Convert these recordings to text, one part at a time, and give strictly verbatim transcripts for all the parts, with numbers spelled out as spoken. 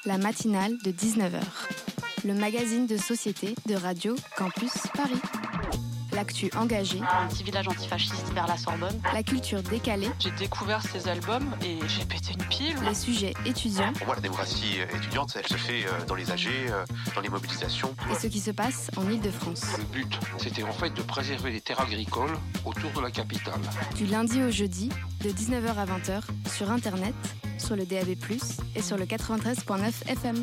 La matinale de dix-neuf heures. Le magazine de société de Radio Campus Paris. L'actu engagée. Un petit village antifasciste vers la Sorbonne. La culture décalée. J'ai découvert ces albums et j'ai pété une pile. Les sujets étudiants. Pour moi, la démocratie étudiante, elle se fait dans les A G, dans les mobilisations. Et ce qui se passe en Île-de-France. Le but, c'était en fait de préserver les terres agricoles autour de la capitale. Du lundi au jeudi, de dix-neuf heures à vingt heures, sur Internet, sur le D A B plus, et sur le quatre-vingt-treize virgule neuf F M.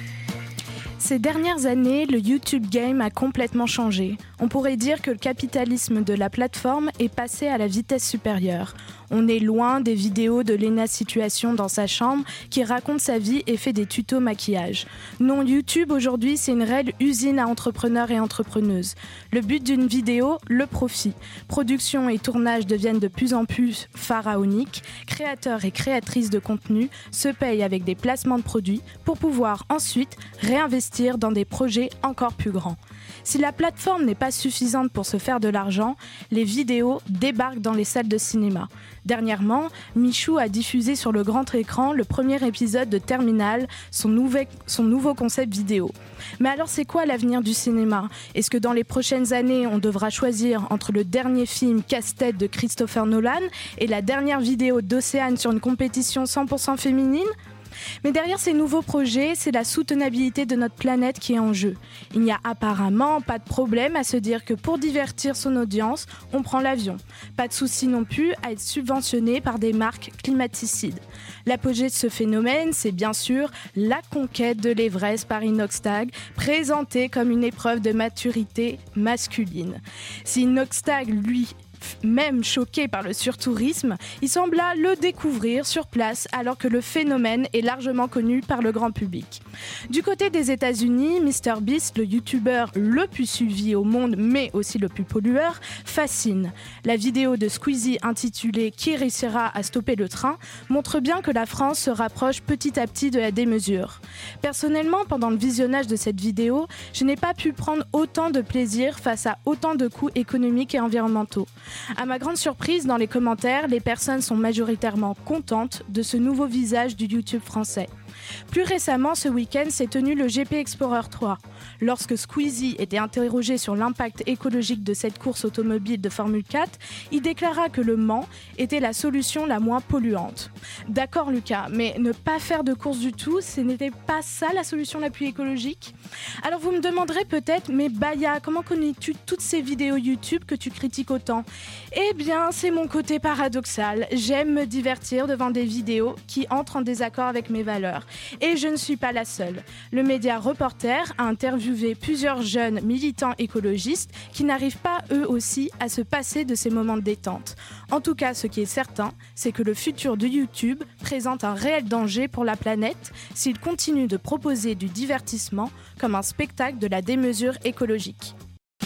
Ces dernières années, le YouTube Game a complètement changé. On pourrait dire que le capitalisme de la plateforme est passé à la vitesse supérieure. On est loin des vidéos de Lena Situation dans sa chambre qui raconte sa vie et fait des tutos maquillage. Non, YouTube aujourd'hui, c'est une réelle usine à entrepreneurs et entrepreneuses. Le but d'une vidéo, le profit. Production et tournage deviennent de plus en plus pharaoniques. Créateurs et créatrices de contenu se payent avec des placements de produits pour pouvoir ensuite réinvestir dans des projets encore plus grands. Si la plateforme n'est pas suffisante pour se faire de l'argent, les vidéos débarquent dans les salles de cinéma. Dernièrement, Michou a diffusé sur le grand écran le premier épisode de Terminal, son, nouvel, son nouveau concept vidéo. Mais alors c'est quoi l'avenir du cinéma ? Est-ce que dans les prochaines années, on devra choisir entre le dernier film casse-tête de Christopher Nolan et la dernière vidéo d'Océane sur une compétition cent pour cent féminine ? Mais derrière ces nouveaux projets, c'est la soutenabilité de notre planète qui est en jeu. Il n'y a apparemment pas de problème à se dire que pour divertir son audience, on prend l'avion. Pas de souci non plus à être subventionné par des marques climaticides. L'apogée de ce phénomène, c'est bien sûr la conquête de l'Everest par Inoxtag, présentée comme une épreuve de maturité masculine. Si Inoxtag, lui, même choqué par le surtourisme, il sembla le découvrir sur place alors que le phénomène est largement connu par le grand public. Du côté des États-Unis, MrBeast, le youtubeur le plus suivi au monde mais aussi le plus pollueur, fascine. La vidéo de Squeezie intitulée « Qui réussira à stopper le train ?» montre bien que la France se rapproche petit à petit de la démesure. Personnellement, pendant le visionnage de cette vidéo, je n'ai pas pu prendre autant de plaisir face à autant de coûts économiques et environnementaux. À ma grande surprise, dans les commentaires, les personnes sont majoritairement contentes de ce nouveau visage du YouTube français. Plus récemment, ce week-end, s'est tenu le G P Explorer trois. Lorsque Squeezie était interrogé sur l'impact écologique de cette course automobile de Formule quatre, il déclara que le Mans était la solution la moins polluante. D'accord Lucas, mais ne pas faire de course du tout, ce n'était pas ça la solution la plus écologique ? Alors vous me demanderez peut-être, mais Baya, comment connais-tu toutes ces vidéos YouTube que tu critiques autant ? Eh bien, c'est mon côté paradoxal. J'aime me divertir devant des vidéos qui entrent en désaccord avec mes valeurs. Et je ne suis pas la seule. Le média Reporter a interviewé plusieurs jeunes militants écologistes qui n'arrivent pas eux aussi à se passer de ces moments de détente. En tout cas, ce qui est certain, c'est que le futur de YouTube présente un réel danger pour la planète s'il continue de proposer du divertissement comme un spectacle de la démesure écologique.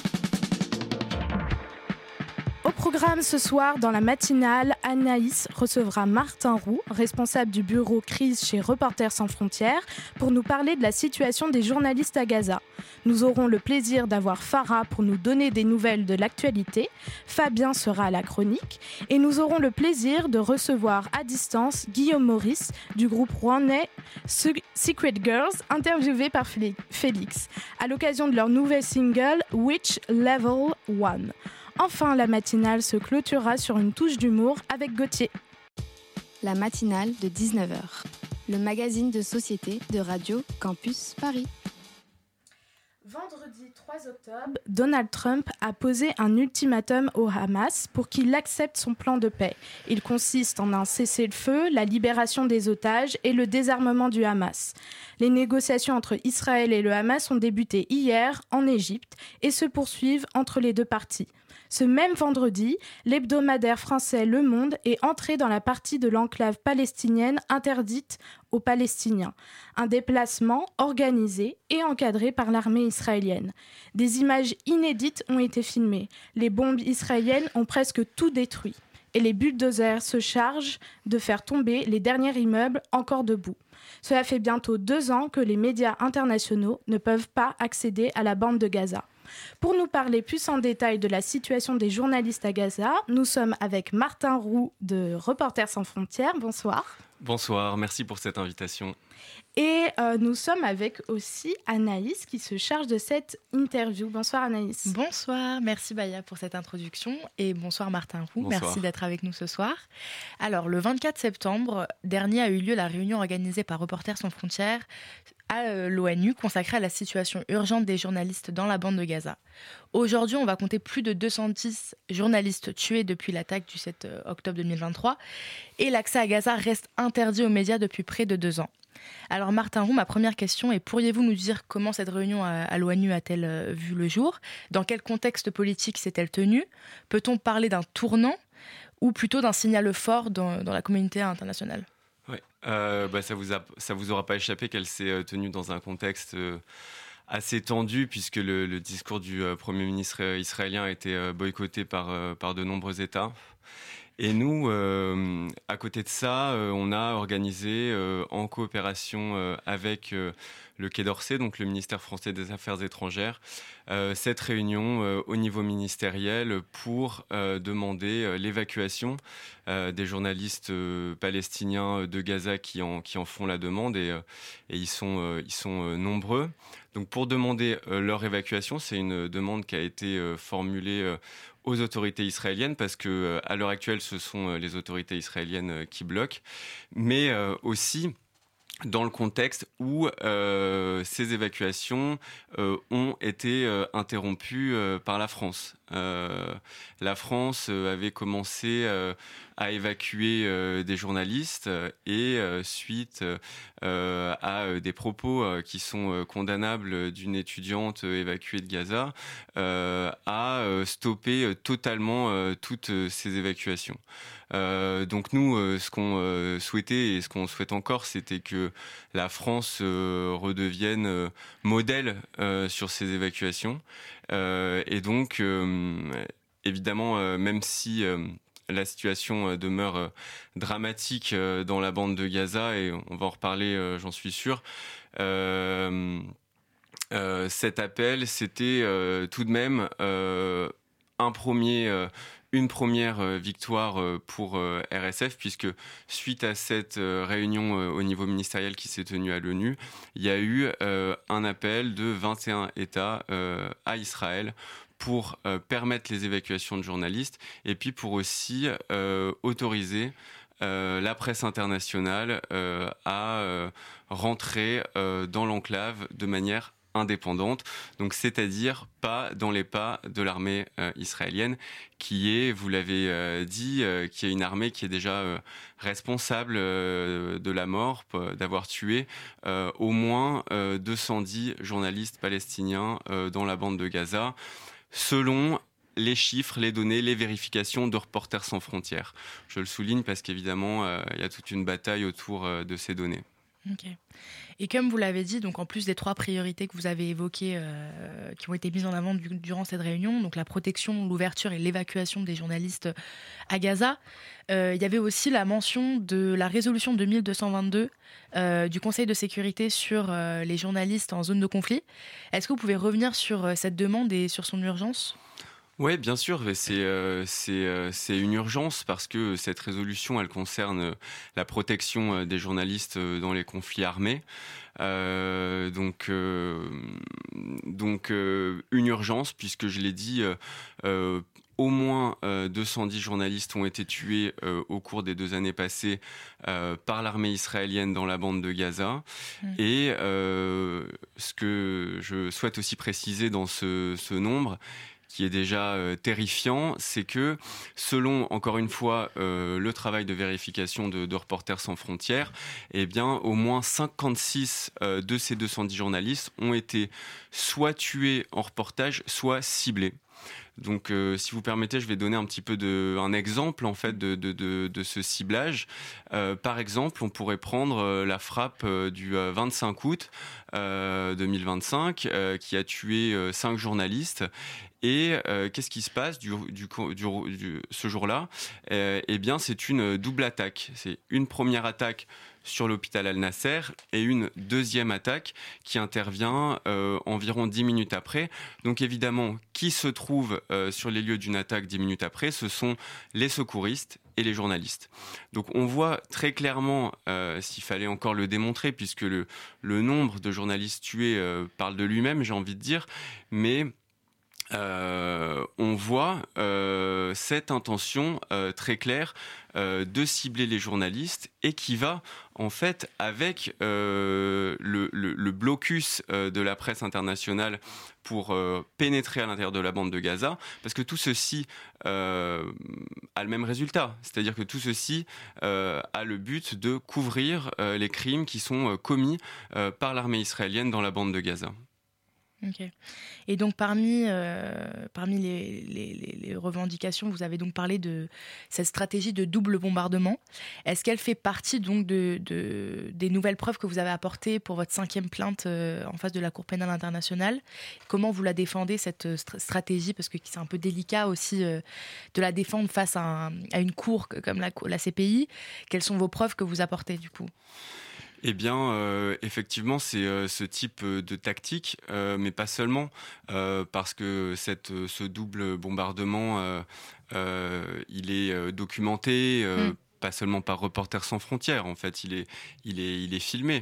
Au programme ce soir, dans la matinale, Anaïs recevra Martin Roux, responsable du bureau crise chez Reporters sans frontières, pour nous parler de la situation des journalistes à Gaza. Nous aurons le plaisir d'avoir Farah pour nous donner des nouvelles de l'actualité, Fabien sera à la chronique, et nous aurons le plaisir de recevoir à distance Guillaume Maurice du groupe rouennais Secret Girls, interviewé par Félix, à l'occasion de leur nouvel single Which Level One. Enfin, la matinale se clôturera sur une touche d'humour avec Gauthier. La matinale de dix-neuf heures. Le magazine de société de Radio Campus Paris. Vendredi trois octobre, Donald Trump a posé un ultimatum au Hamas pour qu'il accepte son plan de paix. Il consiste en un cessez-le-feu, la libération des otages et le désarmement du Hamas. Les négociations entre Israël et le Hamas ont débuté hier en Égypte et se poursuivent entre les deux parties. Ce même vendredi, l'hebdomadaire français Le Monde est entré dans la partie de l'enclave palestinienne interdite aux Palestiniens. Un déplacement organisé et encadré par l'armée israélienne. Des images inédites ont été filmées. Les bombes israéliennes ont presque tout détruit. Et les bulldozers se chargent de faire tomber les derniers immeubles encore debout. Cela fait bientôt deux ans que les médias internationaux ne peuvent pas accéder à la bande de Gaza. Pour nous parler plus en détail de la situation des journalistes à Gaza, nous sommes avec Martin Roux de Reporters sans frontières. Bonsoir. Bonsoir, merci pour cette invitation. Et euh, nous sommes avec aussi Anaïs qui se charge de cette interview. Bonsoir Anaïs. Bonsoir, merci Baya pour cette introduction et bonsoir Martin Roux, bonsoir. Merci d'être avec nous ce soir. Alors le vingt-quatre septembre dernier a eu lieu la réunion organisée par Reporters sans frontières à l'ONU consacrée à la situation urgente des journalistes dans la bande de Gaza. Aujourd'hui, on va compter plus de deux cent dix journalistes tués depuis l'attaque du sept octobre deux mille vingt-trois et l'accès à Gaza reste interdit aux médias depuis près de deux ans. Alors Martin Roux, ma première question est, pourriez-vous nous dire comment cette réunion à, à l'ONU a-t-elle euh, vu le jour ? Dans quel contexte politique s'est-elle tenue ? Peut-on parler d'un tournant ou plutôt d'un signal fort dans, dans la communauté internationale ? Ouais, euh, bah, ça vous a, ça vous aura pas échappé qu'elle s'est tenue dans un contexte euh, assez tendu puisque le, le discours du euh, Premier ministre israélien a été euh, boycotté par, euh, par de nombreux États. Et nous, euh, à côté de ça, euh, on a organisé euh, en coopération euh, avec euh, le Quai d'Orsay, donc le ministère français des Affaires étrangères, euh, cette réunion euh, au niveau ministériel pour euh, demander euh, l'évacuation euh, des journalistes euh, palestiniens de Gaza qui en, qui en font la demande et, euh, et ils sont, euh, ils sont euh, nombreux. Donc pour demander euh, leur évacuation, c'est une demande qui a été euh, formulée euh, aux autorités israéliennes parce que euh, à l'heure actuelle, ce sont euh, les autorités israéliennes euh, qui bloquent, mais euh, aussi dans le contexte où euh, ces évacuations euh, ont été euh, interrompues euh, par la France. Euh, la France euh, avait commencé euh, à évacuer euh, des journalistes et euh, suite euh, à euh, des propos euh, qui sont euh, condamnables d'une étudiante euh, évacuée de Gaza, euh, a euh, stoppé euh, totalement euh, toutes euh, ces évacuations. Euh, donc nous, euh, ce qu'on euh, souhaitait et ce qu'on souhaite encore, c'était que la France euh, redevienne euh, modèle euh, sur ces évacuations. Euh, et donc, euh, évidemment, euh, même si euh, la situation euh, demeure euh, dramatique euh, dans la bande de Gaza, et on va en reparler, euh, j'en suis sûr, euh, euh, cet appel, c'était euh, tout de même euh, un premier... Euh, une première euh, victoire euh, pour euh, R S F, puisque suite à cette euh, réunion euh, au niveau ministériel qui s'est tenue à l'ONU, il y a eu euh, un appel de vingt et un États euh, à Israël pour euh, permettre les évacuations de journalistes et puis pour aussi euh, autoriser euh, la presse internationale euh, à euh, rentrer euh, dans l'enclave de manière indépendante, donc c'est-à-dire pas dans les pas de l'armée euh, israélienne, qui est, vous l'avez euh, dit, euh, qui est une armée qui est déjà euh, responsable euh, de la mort, euh, d'avoir tué euh, au moins euh, deux cent dix journalistes palestiniens euh, dans la bande de Gaza, selon les chiffres, les données, les vérifications de Reporters sans frontières. Je le souligne parce qu'évidemment, euh, il y a toute une bataille autour euh, de ces données. Ok. Et comme vous l'avez dit, donc en plus des trois priorités que vous avez évoquées, euh, qui ont été mises en avant du, durant cette réunion, donc la protection, l'ouverture et l'évacuation des journalistes à Gaza, euh, il y avait aussi la mention de la résolution deux mille deux cent vingt-deux euh, du Conseil de sécurité sur euh, les journalistes en zone de conflit. Est-ce que vous pouvez revenir sur euh, cette demande et sur son urgence ? Oui, bien sûr, c'est euh, c'est euh, c'est une urgence parce que cette résolution, elle concerne la protection des journalistes dans les conflits armés. Euh, donc euh, donc euh, une urgence puisque je l'ai dit. Euh, Au moins euh, deux cent dix journalistes ont été tués euh, au cours des deux années passées euh, par l'armée israélienne dans la bande de Gaza. Mmh. Et euh, ce que je souhaite aussi préciser dans ce, ce nombre, qui est déjà euh, terrifiant, c'est que selon, encore une fois, euh, le travail de vérification de, de Reporters sans frontières, eh bien, au moins cinquante-six euh, de ces deux cent dix journalistes ont été soit tués en reportage, soit ciblés. Donc, euh, si vous permettez, je vais donner un petit peu de, un exemple en fait de, de, de, de ce ciblage. Euh, par exemple, on pourrait prendre euh, la frappe euh, du euh, vingt-cinq août euh, deux mille vingt-cinq, euh, qui a tué euh, cinq journalistes. Et euh, qu'est-ce qui se passe du, du, du, du, ce jour-là ? euh, Eh bien, c'est une double attaque. C'est une première attaque sur l'hôpital Al-Nasser et une deuxième attaque qui intervient euh, environ dix minutes après. Donc évidemment, qui se trouve euh, sur les lieux d'une attaque dix minutes après ? Ce sont les secouristes et les journalistes. Donc on voit très clairement, euh, s'il fallait encore le démontrer, puisque le, le nombre de journalistes tués euh, parle de lui-même, j'ai envie de dire, mais... Euh, on voit euh, cette intention euh, très claire euh, de cibler les journalistes et qui va en fait avec euh, le, le, le blocus euh, de la presse internationale pour euh, pénétrer à l'intérieur de la bande de Gaza, parce que tout ceci euh, a le même résultat, c'est-à-dire que tout ceci euh, a le but de couvrir euh, les crimes qui sont euh, commis euh, par l'armée israélienne dans la bande de Gaza. Ok. Et donc parmi, euh, parmi les, les, les revendications, vous avez donc parlé de cette stratégie de double bombardement. Est-ce qu'elle fait partie donc de, de, des nouvelles preuves que vous avez apportées pour votre cinquième plainte euh, en face de la Cour pénale internationale ? Comment vous la défendez, cette st- stratégie ? Parce que c'est un peu délicat aussi euh, de la défendre face à, un, à une cour comme la, la C P I. Quelles sont vos preuves que vous apportez du coup ? Eh bien, euh, effectivement, c'est euh, ce type de tactique, euh, mais pas seulement, euh, parce que cette, ce double bombardement, euh, euh, il est euh, documenté, euh, mmh. pas seulement par Reporters sans frontières, en fait, il est, il est, il est filmé.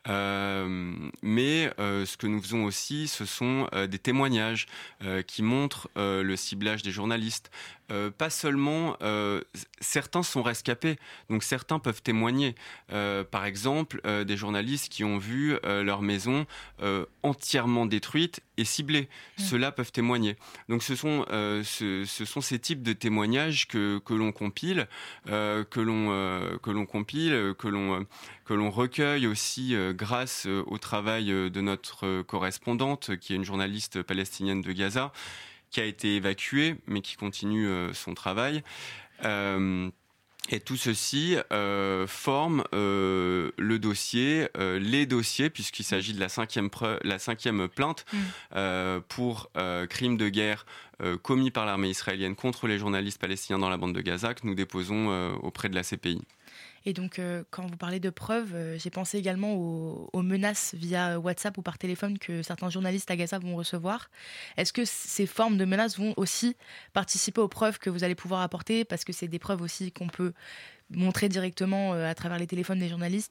Euh, mais euh, ce que nous faisons aussi, ce sont euh, des témoignages euh, qui montrent euh, le ciblage des journalistes. Euh, pas seulement, euh, certains sont rescapés, donc certains peuvent témoigner. Euh, par exemple, euh, des journalistes qui ont vu euh, leur maison euh, entièrement détruite et ciblée. Mmh. Ceux-là peuvent témoigner. Donc ce sont, euh, ce, ce sont ces types de témoignages que, que l'on compile, euh, que l'on, euh, que l'on compile, que l'on, euh, que l'on recueille aussi euh, grâce euh, au travail euh, de notre euh, correspondante, qui est une journaliste palestinienne de Gaza, qui a été évacuée, mais qui continue euh, son travail. Euh, et tout ceci euh, forme euh, le dossier, euh, les dossiers, puisqu'il s'agit de la cinquième, preuve, la cinquième plainte mmh. euh, pour euh, crimes de guerre euh, commis par l'armée israélienne contre les journalistes palestiniens dans la bande de Gaza, que nous déposons euh, auprès de la C P I. Et donc, euh, quand vous parlez de preuves, euh, j'ai pensé également aux, aux menaces via WhatsApp ou par téléphone que certains journalistes à Gaza vont recevoir. Est-ce que ces formes de menaces vont aussi participer aux preuves que vous allez pouvoir apporter ? Parce que c'est des preuves aussi qu'on peut montrer directement euh, à travers les téléphones des journalistes.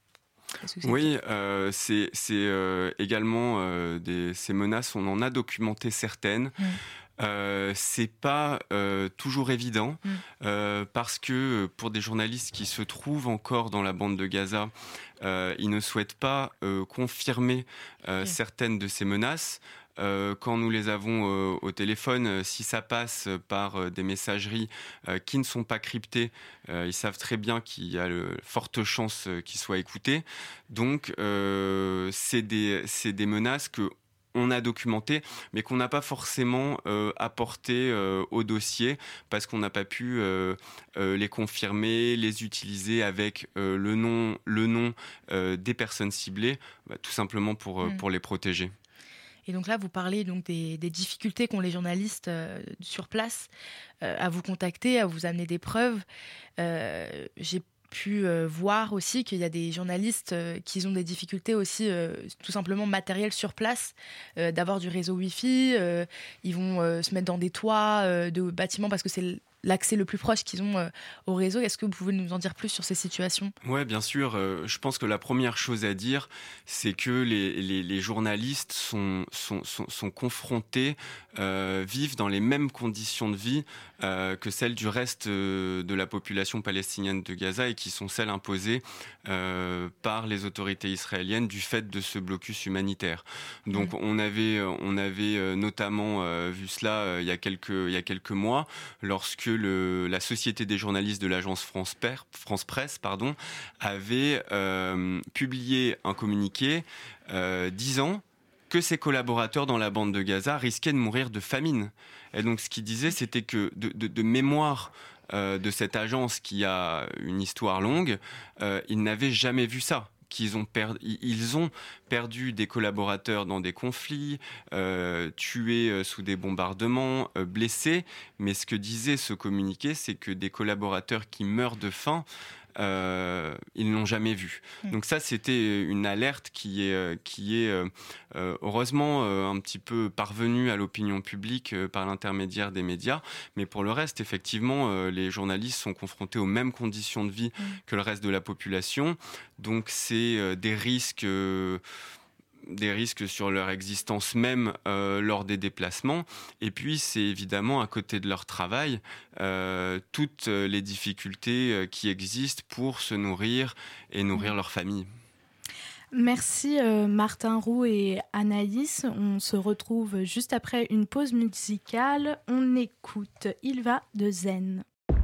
Oui, euh, c'est, c'est euh, également euh, des, ces menaces, on en a documenté certaines. Mmh. Euh, c'est pas euh, toujours évident mmh. euh, parce que pour des journalistes qui se trouvent encore dans la bande de Gaza, euh, ils ne souhaitent pas euh, confirmer euh, okay. certaines de ces menaces. Euh, quand nous les avons euh, au téléphone, euh, si ça passe par euh, des messageries euh, qui ne sont pas cryptées, euh, ils savent très bien qu'il y a de fortes chances euh, qu'ils soient écoutés. Donc, euh, c'est des, c'est des menaces que on a documenté, mais qu'on n'a pas forcément euh, apporté euh, au dossier parce qu'on n'a pas pu euh, euh, les confirmer, les utiliser avec euh, le nom, le nom euh, des personnes ciblées, bah, tout simplement pour, euh, mmh. pour les protéger. Et donc là, vous parlez donc des, des difficultés qu'ont les journalistes euh, sur place euh, à vous contacter, à vous amener des preuves. Euh, j'ai pu euh, voir aussi qu'il y a des journalistes euh, qui ont des difficultés aussi euh, tout simplement matérielles sur place, euh, d'avoir du réseau Wi-Fi, euh, ils vont euh, se mettre dans des toits euh, de bâtiments parce que c'est l'accès le plus proche qu'ils ont euh, au réseau. Est-ce que vous pouvez nous en dire plus sur ces situations ? Oui, bien sûr. Euh, je pense que la première chose à dire, c'est que les, les, les journalistes sont, sont, sont, sont confrontés, euh, vivent dans les mêmes conditions de vie euh, que celles du reste euh, de la population palestinienne de Gaza et qui sont celles imposées euh, par les autorités israéliennes du fait de ce blocus humanitaire. Donc mmh. on avait, on avait notamment euh, vu cela euh, il y a quelques, il y a quelques mois, lorsque Le, la Société des journalistes de l'agence France, Per, France Presse pardon, avait euh, publié un communiqué euh, disant que ses collaborateurs dans la bande de Gaza risquaient de mourir de famine. Et donc ce qu'il disait, c'était que de, de, de mémoire euh, de cette agence qui a une histoire longue, euh, il n'avait jamais vu ça. qu'ils ont, per- ils ont perdu des collaborateurs dans des conflits, euh, tués euh, sous des bombardements, euh, blessés. Mais ce que disait ce communiqué, c'est que des collaborateurs qui meurent de faim, Euh, ils ne l'ont jamais vu. Mmh. Donc ça, c'était une alerte qui est, euh, qui est euh, euh, heureusement euh, un petit peu parvenue à l'opinion publique euh, par l'intermédiaire des médias. Mais pour le reste, effectivement, euh, les journalistes sont confrontés aux mêmes conditions de vie mmh. que le reste de la population. Donc c'est euh, des risques... Euh, des risques sur leur existence même euh, lors des déplacements. Et puis, c'est évidemment, à côté de leur travail, euh, toutes les difficultés qui existent pour se nourrir et nourrir mmh. leur famille. Merci euh, Martin Roux et Anaïs. On se retrouve juste après une pause musicale. On écoute Il va de Zen.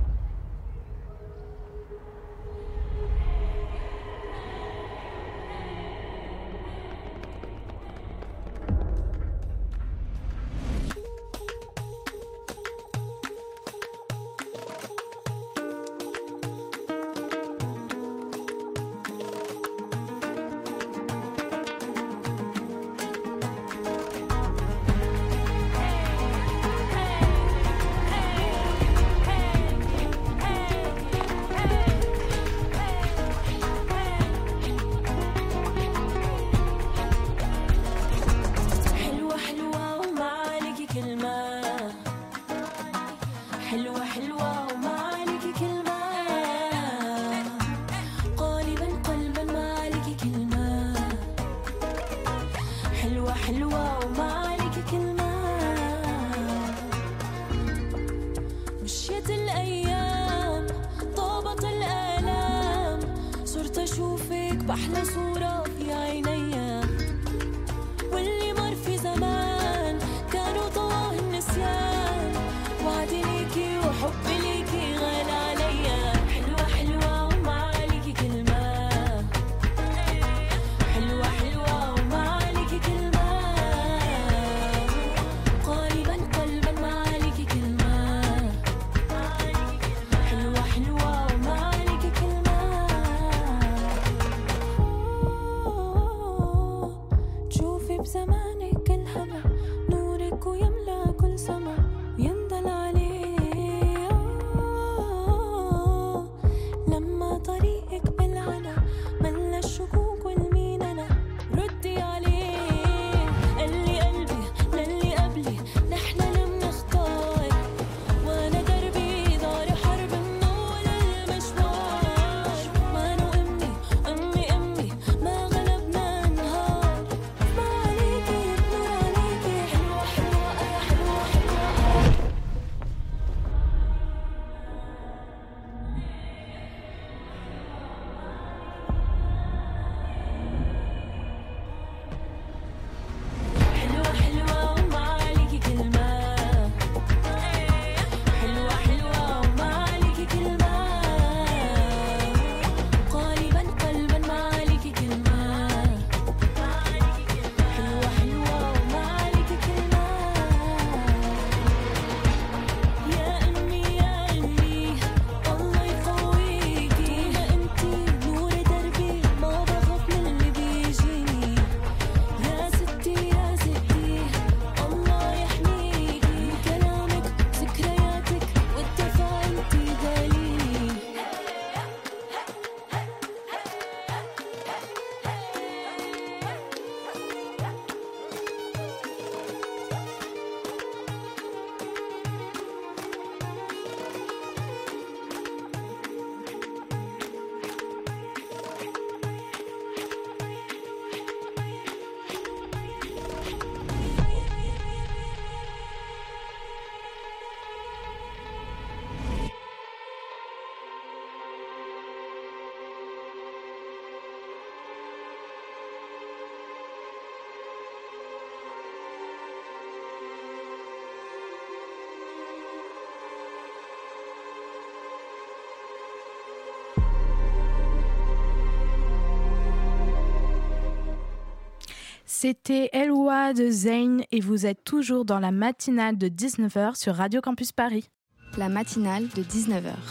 C'était Elwa de Zayn et vous êtes toujours dans la matinale de dix-neuf heures sur Radio Campus Paris. La matinale de dix-neuf heures.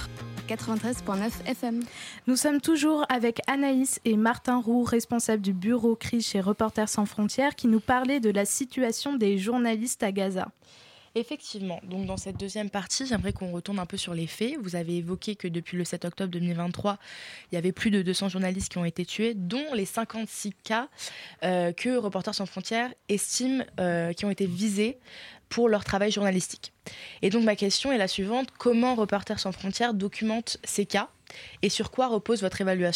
quatre-vingt-treize virgule neuf F M. Nous sommes toujours avec Anaïs et Martin Roux, responsables du bureau C R I chez Reporters sans frontières, qui nous parlaient de la situation des journalistes à Gaza. Effectivement, donc dans cette deuxième partie, j'aimerais qu'on retourne un peu sur les faits. Vous avez évoqué que depuis le sept octobre deux mille vingt-trois, il y avait plus de deux cents journalistes qui ont été tués, dont les cinquante-six cas euh, que Reporters sans frontières estime euh, qui ont été visés pour leur travail journalistique. Et donc ma question est la suivante: comment Reporters sans frontières documente ces cas et sur quoi repose votre évaluation ?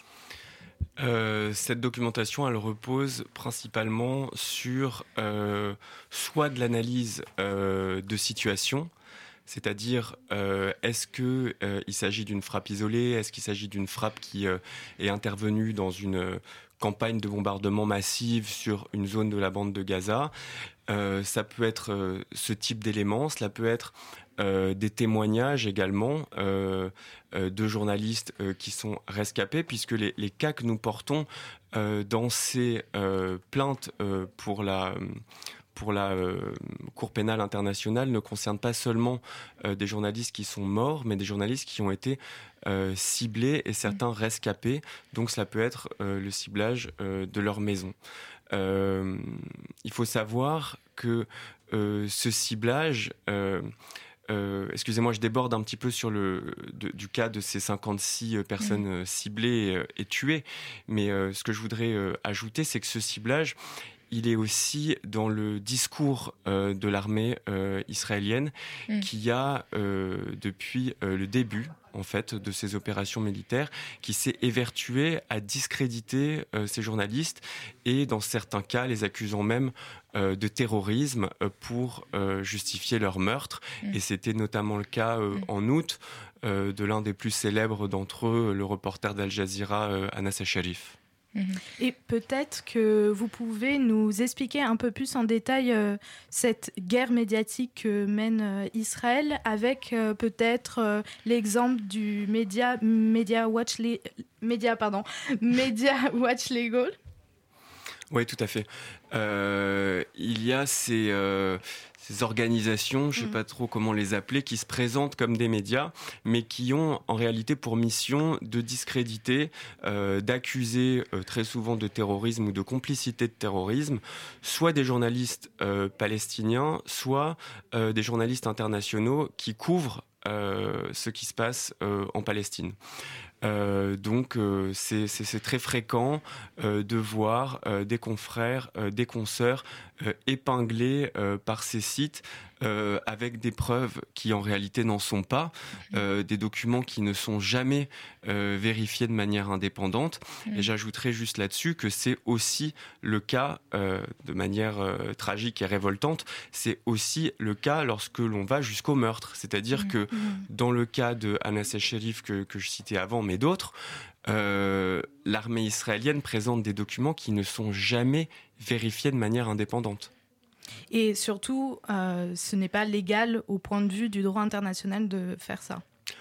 Euh, cette documentation, elle repose principalement sur euh, soit de l'analyse euh, de situation, c'est-à-dire euh, est-ce qu'il euh, s'agit d'une frappe isolée, est-ce qu'il s'agit d'une frappe qui euh, est intervenue dans une euh, campagne de bombardement massive sur une zone de la bande de Gaza. Euh, ça peut être euh, ce type d'éléments, cela peut être Euh, des témoignages également euh, euh, de journalistes euh, qui sont rescapés, puisque les, les cas que nous portons euh, dans ces euh, plaintes euh, pour la, pour la euh, Cour pénale internationale ne concernent pas seulement euh, des journalistes qui sont morts, mais des journalistes qui ont été euh, ciblés et certains rescapés. Donc cela peut être euh, le ciblage euh, de leur maison. Euh, il faut savoir que euh, ce ciblage... Euh, Euh, excusez-moi, je déborde un petit peu sur le de, du cas de ces cinquante-six personnes mmh. ciblées et, et tuées. Mais euh, ce que je voudrais euh, ajouter, c'est que ce ciblage, il est aussi dans le discours euh, de l'armée euh, israélienne mmh. qui a, euh, depuis euh, le début en fait, de ces opérations militaires, qui s'est évertué à discréditer euh, ces journalistes et, dans certains cas, les accusant même euh, de terrorisme euh, pour euh, justifier leur meurtre. Mmh. Et c'était notamment le cas euh, mmh. en août euh, de l'un des plus célèbres d'entre eux, le reporter d'Al Jazeera, euh, Anas Al-Sharif. Et peut-être que vous pouvez nous expliquer un peu plus en détail euh, cette guerre médiatique que mène euh, Israël, avec euh, peut-être euh, l'exemple du Media, Media, Watch, Le- Media, pardon, Media Watch Legal. Oui, tout à fait. Euh, il y a ces, euh, ces organisations, je ne sais pas trop comment les appeler, qui se présentent comme des médias, mais qui ont en réalité pour mission de discréditer, euh, d'accuser euh, très souvent de terrorisme ou de complicité de terrorisme, soit des journalistes euh, palestiniens, soit euh, des journalistes internationaux qui couvrent euh, ce qui se passe euh, en Palestine. Euh, donc euh, c'est, c'est, c'est très fréquent euh, de voir euh, des confrères, euh, des consoeurs euh, épinglés euh, par ces sites euh, avec des preuves qui en réalité n'en sont pas, euh, des documents qui ne sont jamais euh, vérifiés de manière indépendante. Et j'ajouterai juste là-dessus que c'est aussi le cas, euh, de manière euh, tragique et révoltante, c'est aussi le cas lorsque l'on va jusqu'au meurtre. C'est-à-dire mmh. que dans le cas de Anas Al-Sharif que, que je citais avant, mais d'autres, euh, l'armée israélienne présente des documents qui ne sont jamais vérifiés de manière indépendante. Et surtout, euh, ce n'est pas légal au point de vue du droit international de faire ça.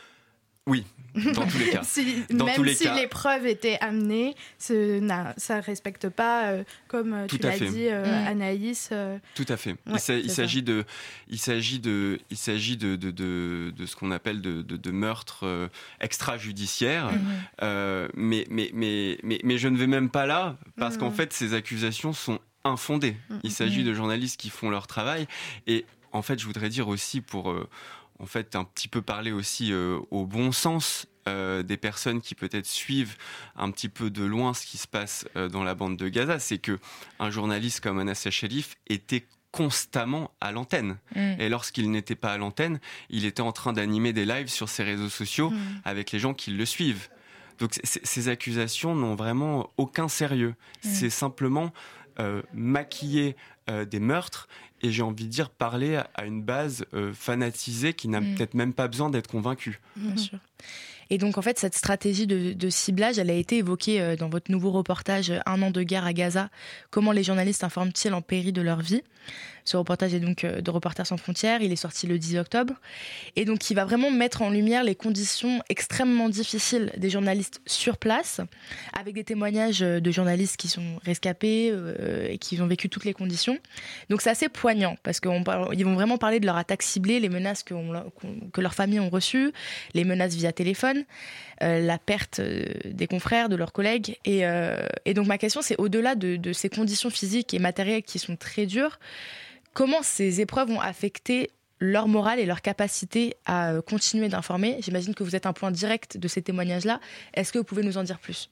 Oui, dans tous les cas. si, dans même tous les si cas. les preuves étaient amenées, ce, ça ne respecte pas, euh, comme Tout tu l'as fait. dit, euh, mmh. Anaïs. Euh... Tout à fait. Ouais, il, sa- il ça. s'agit de, il s'agit de, il s'agit de, de, de, de ce qu'on appelle de, de, de meurtres euh, extrajudiciaires. Mmh. Euh, mais, mais, mais, mais, mais je ne vais même pas là, parce mmh. qu'en fait, ces accusations sont infondées. Mmh. Il s'agit mmh. de journalistes qui font leur travail. Et en fait, je voudrais dire aussi pour... Euh, en fait, un petit peu parler aussi euh, au bon sens euh, des personnes qui peut-être suivent un petit peu de loin ce qui se passe euh, dans la bande de Gaza, c'est que un journaliste comme Anas Al-Sharif était constamment à l'antenne. Mmh. Et lorsqu'il n'était pas à l'antenne, il était en train d'animer des lives sur ses réseaux sociaux mmh. avec les gens qui le suivent. Donc c- ces accusations n'ont vraiment aucun sérieux. Mmh. C'est simplement euh, maquiller euh, des meurtres et j'ai envie de dire parler à une base euh, fanatisée qui n'a mmh. peut-être même pas besoin d'être convaincue. Bien sûr. Et donc en fait cette stratégie de, de ciblage, elle a été évoquée euh, dans votre nouveau reportage Un an de guerre à Gaza. Comment les journalistes informent-ils en péril de leur vie ? Ce reportage est donc de Reporters sans frontières. Il est sorti le dix octobre. Et donc, il va vraiment mettre en lumière les conditions extrêmement difficiles des journalistes sur place, avec des témoignages de journalistes qui sont rescapés euh, et qui ont vécu toutes les conditions. Donc, c'est assez poignant parce qu'ils vont vraiment parler de leur attaque ciblée, les menaces que, on, que leurs familles ont reçues, les menaces via téléphone, euh, la perte des confrères, de leurs collègues. Et, euh, et donc, ma question, c'est au-delà de, de ces conditions physiques et matérielles qui sont très dures, comment ces épreuves ont affecté leur morale et leur capacité à continuer d'informer? J'imagine que vous êtes un point direct de ces témoignages-là. Est-ce que vous pouvez nous en dire plus?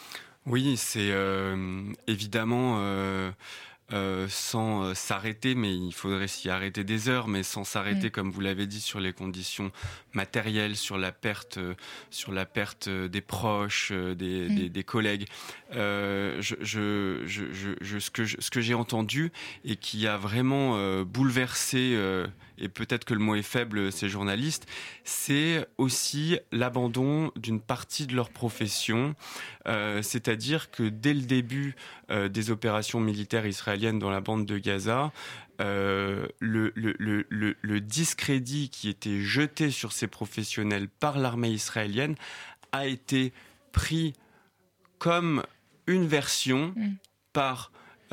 Oui, c'est euh, évidemment euh, euh, sans euh, s'arrêter, mais il faudrait s'y arrêter des heures, mais sans s'arrêter, mmh. comme vous l'avez dit, sur les conditions matérielles, sur la perte, euh, sur la perte des proches, euh, des, mmh. des, des collègues. Euh, je, je, je, je, je, ce que, je, ce que j'ai entendu et qui a vraiment euh, bouleversé, euh, et peut-être que le mot est faible, ces journalistes, c'est aussi l'abandon d'une partie de leur profession. Euh, c'est-à-dire que dès le début euh, des opérations militaires israéliennes dans la bande de Gaza, euh, le, le, le, le, le discrédit qui était jeté sur ces professionnels par l'armée israélienne a été pris comme une version mmh. par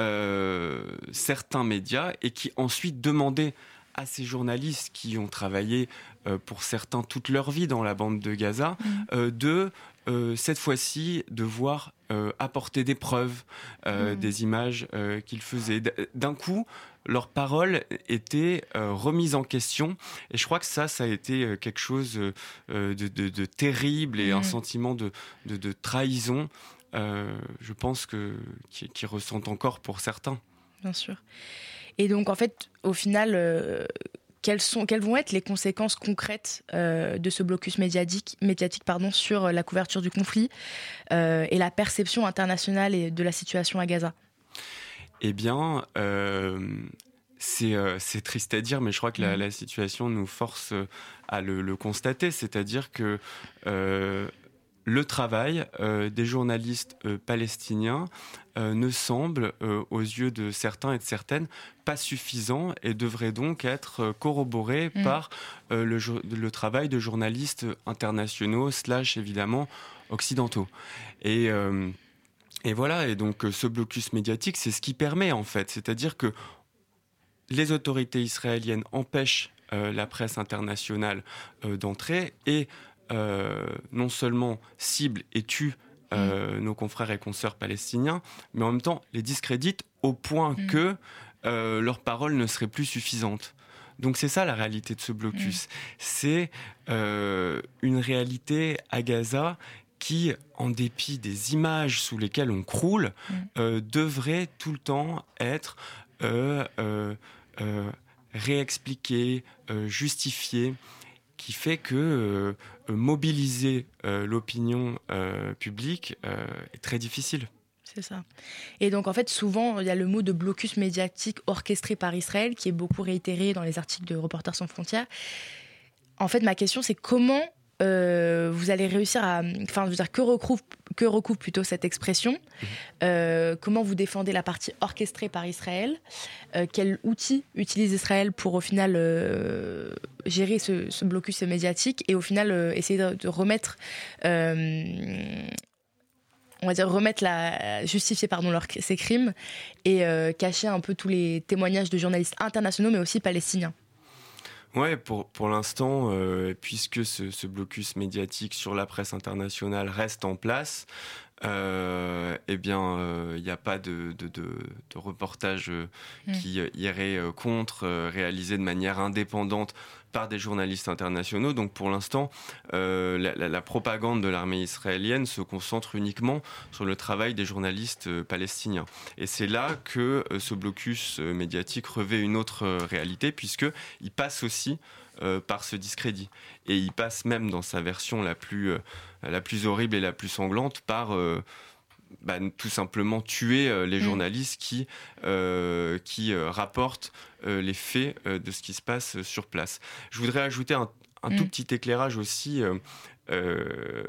euh, certains médias et qui ensuite demandaient à ces journalistes qui ont travaillé euh, pour certains toute leur vie dans la bande de Gaza, mmh. euh, de euh, cette fois-ci devoir euh, apporter des preuves, euh, mmh. des images euh, qu'ils faisaient. D'un coup, leurs paroles étaient euh, remises en question, et je crois que ça, ça a été quelque chose euh, de, de, de terrible et mmh. un sentiment de, de, de trahison. Euh, je pense que qui, qui ressentent encore pour certains. Bien sûr. Et donc, en fait, au final, euh, quelles, sont, quelles vont être les conséquences concrètes euh, de ce blocus médiatique, médiatique pardon, sur la couverture du conflit euh, et la perception internationale et de la situation à Gaza? Eh bien, euh, c'est, euh, c'est triste à dire, mais je crois que la, la situation nous force à le, le constater. C'est-à-dire que euh, le travail euh, des journalistes euh, palestiniens euh, ne semble, euh, aux yeux de certains et de certaines, pas suffisant et devrait donc être corroboré mmh. par euh, le, le travail de journalistes internationaux, slash évidemment occidentaux. Et, euh, et voilà, et donc ce blocus médiatique, c'est ce qui permet en fait, c'est-à-dire que les autorités israéliennes empêchent euh, la presse internationale euh, d'entrer et Euh, non seulement cible et tue euh, mmh. nos confrères et consoeurs palestiniens, mais en même temps les discrédite au point mmh. que euh, leurs paroles ne seraient plus suffisantes. Donc c'est ça la réalité de ce blocus. Mmh. C'est euh, une réalité à Gaza qui, en dépit des images sous lesquelles on croule, mmh. euh, devrait tout le temps être euh, euh, euh, réexpliquée, euh, justifiée, qui fait que euh, mobiliser euh, l'opinion euh, publique euh, est très difficile. C'est ça. Et donc, en fait, souvent, il y a le mot de blocus médiatique orchestré par Israël, qui est beaucoup réitéré dans les articles de Reporters sans frontières. En fait, ma question, c'est comment euh, vous allez réussir à... Enfin, je veux dire, que recouvre, que recouvre plutôt cette expression? mmh. euh, Comment vous défendez la partie orchestrée par Israël? euh, Quels outils utilise Israël pour, au final, euh, gérer ce, ce blocus médiatique et, au final, euh, essayer de, de remettre... Euh, on va dire remettre la, justifier pardon, leur, ces crimes et euh, cacher un peu tous les témoignages de journalistes internationaux, mais aussi palestiniens? Ouais, pour, pour l'instant, euh, puisque ce, ce blocus médiatique sur la presse internationale reste en place, euh, eh bien, il euh, n'y a pas de, de, de, de reportage euh, mmh. qui irait euh, contre, euh, réalisé de manière indépendante par des journalistes internationaux. Donc pour l'instant, euh, la, la, la propagande de l'armée israélienne se concentre uniquement sur le travail des journalistes euh, palestiniens. Et c'est là que euh, ce blocus euh, médiatique revêt une autre euh, réalité, puisqu'il passe aussi euh, par ce discrédit. Et il passe même dans sa version la plus, euh, la plus horrible et la plus sanglante par... Euh, Bah, tout simplement tuer euh, les mmh. journalistes qui, euh, qui euh, rapportent euh, les faits euh, de ce qui se passe euh, sur place. Je voudrais ajouter un, un mmh. tout petit éclairage aussi. Euh, euh,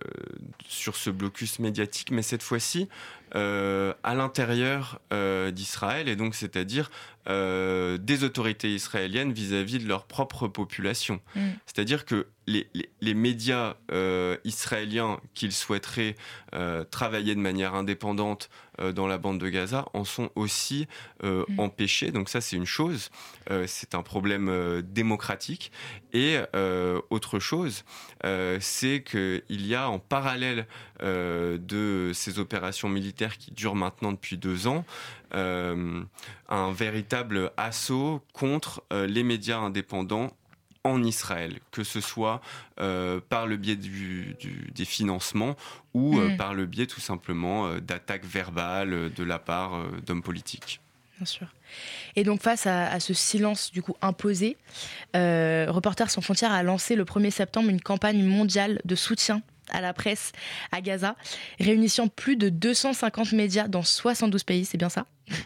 sur ce blocus médiatique, mais cette fois-ci euh, à l'intérieur euh, d'Israël, et donc c'est-à-dire euh, des autorités israéliennes vis-à-vis de leur propre population. Mmh. C'est-à-dire que les, les, les médias euh, israéliens qu'ils souhaiteraient euh, travailler de manière indépendante euh, dans la bande de Gaza en sont aussi euh, mmh. empêchés. Donc ça, c'est une chose. Euh, c'est un problème euh, démocratique. Et euh, autre chose, euh, c'est qu'il y a en parallèle euh, de ces opérations militaires qui durent maintenant depuis deux ans, euh, un véritable assaut contre euh, les médias indépendants en Israël, que ce soit euh, par le biais du, du, des financements ou euh, mmh. par le biais tout simplement euh, d'attaques verbales euh, de la part euh, d'hommes politiques. Bien sûr. Et donc face à, à ce silence du coup imposé, euh, Reporters sans frontières a lancé le premier septembre une campagne mondiale de soutien à la presse à Gaza, réunissant plus de deux cent cinquante médias dans soixante-douze pays, c'est bien ça ?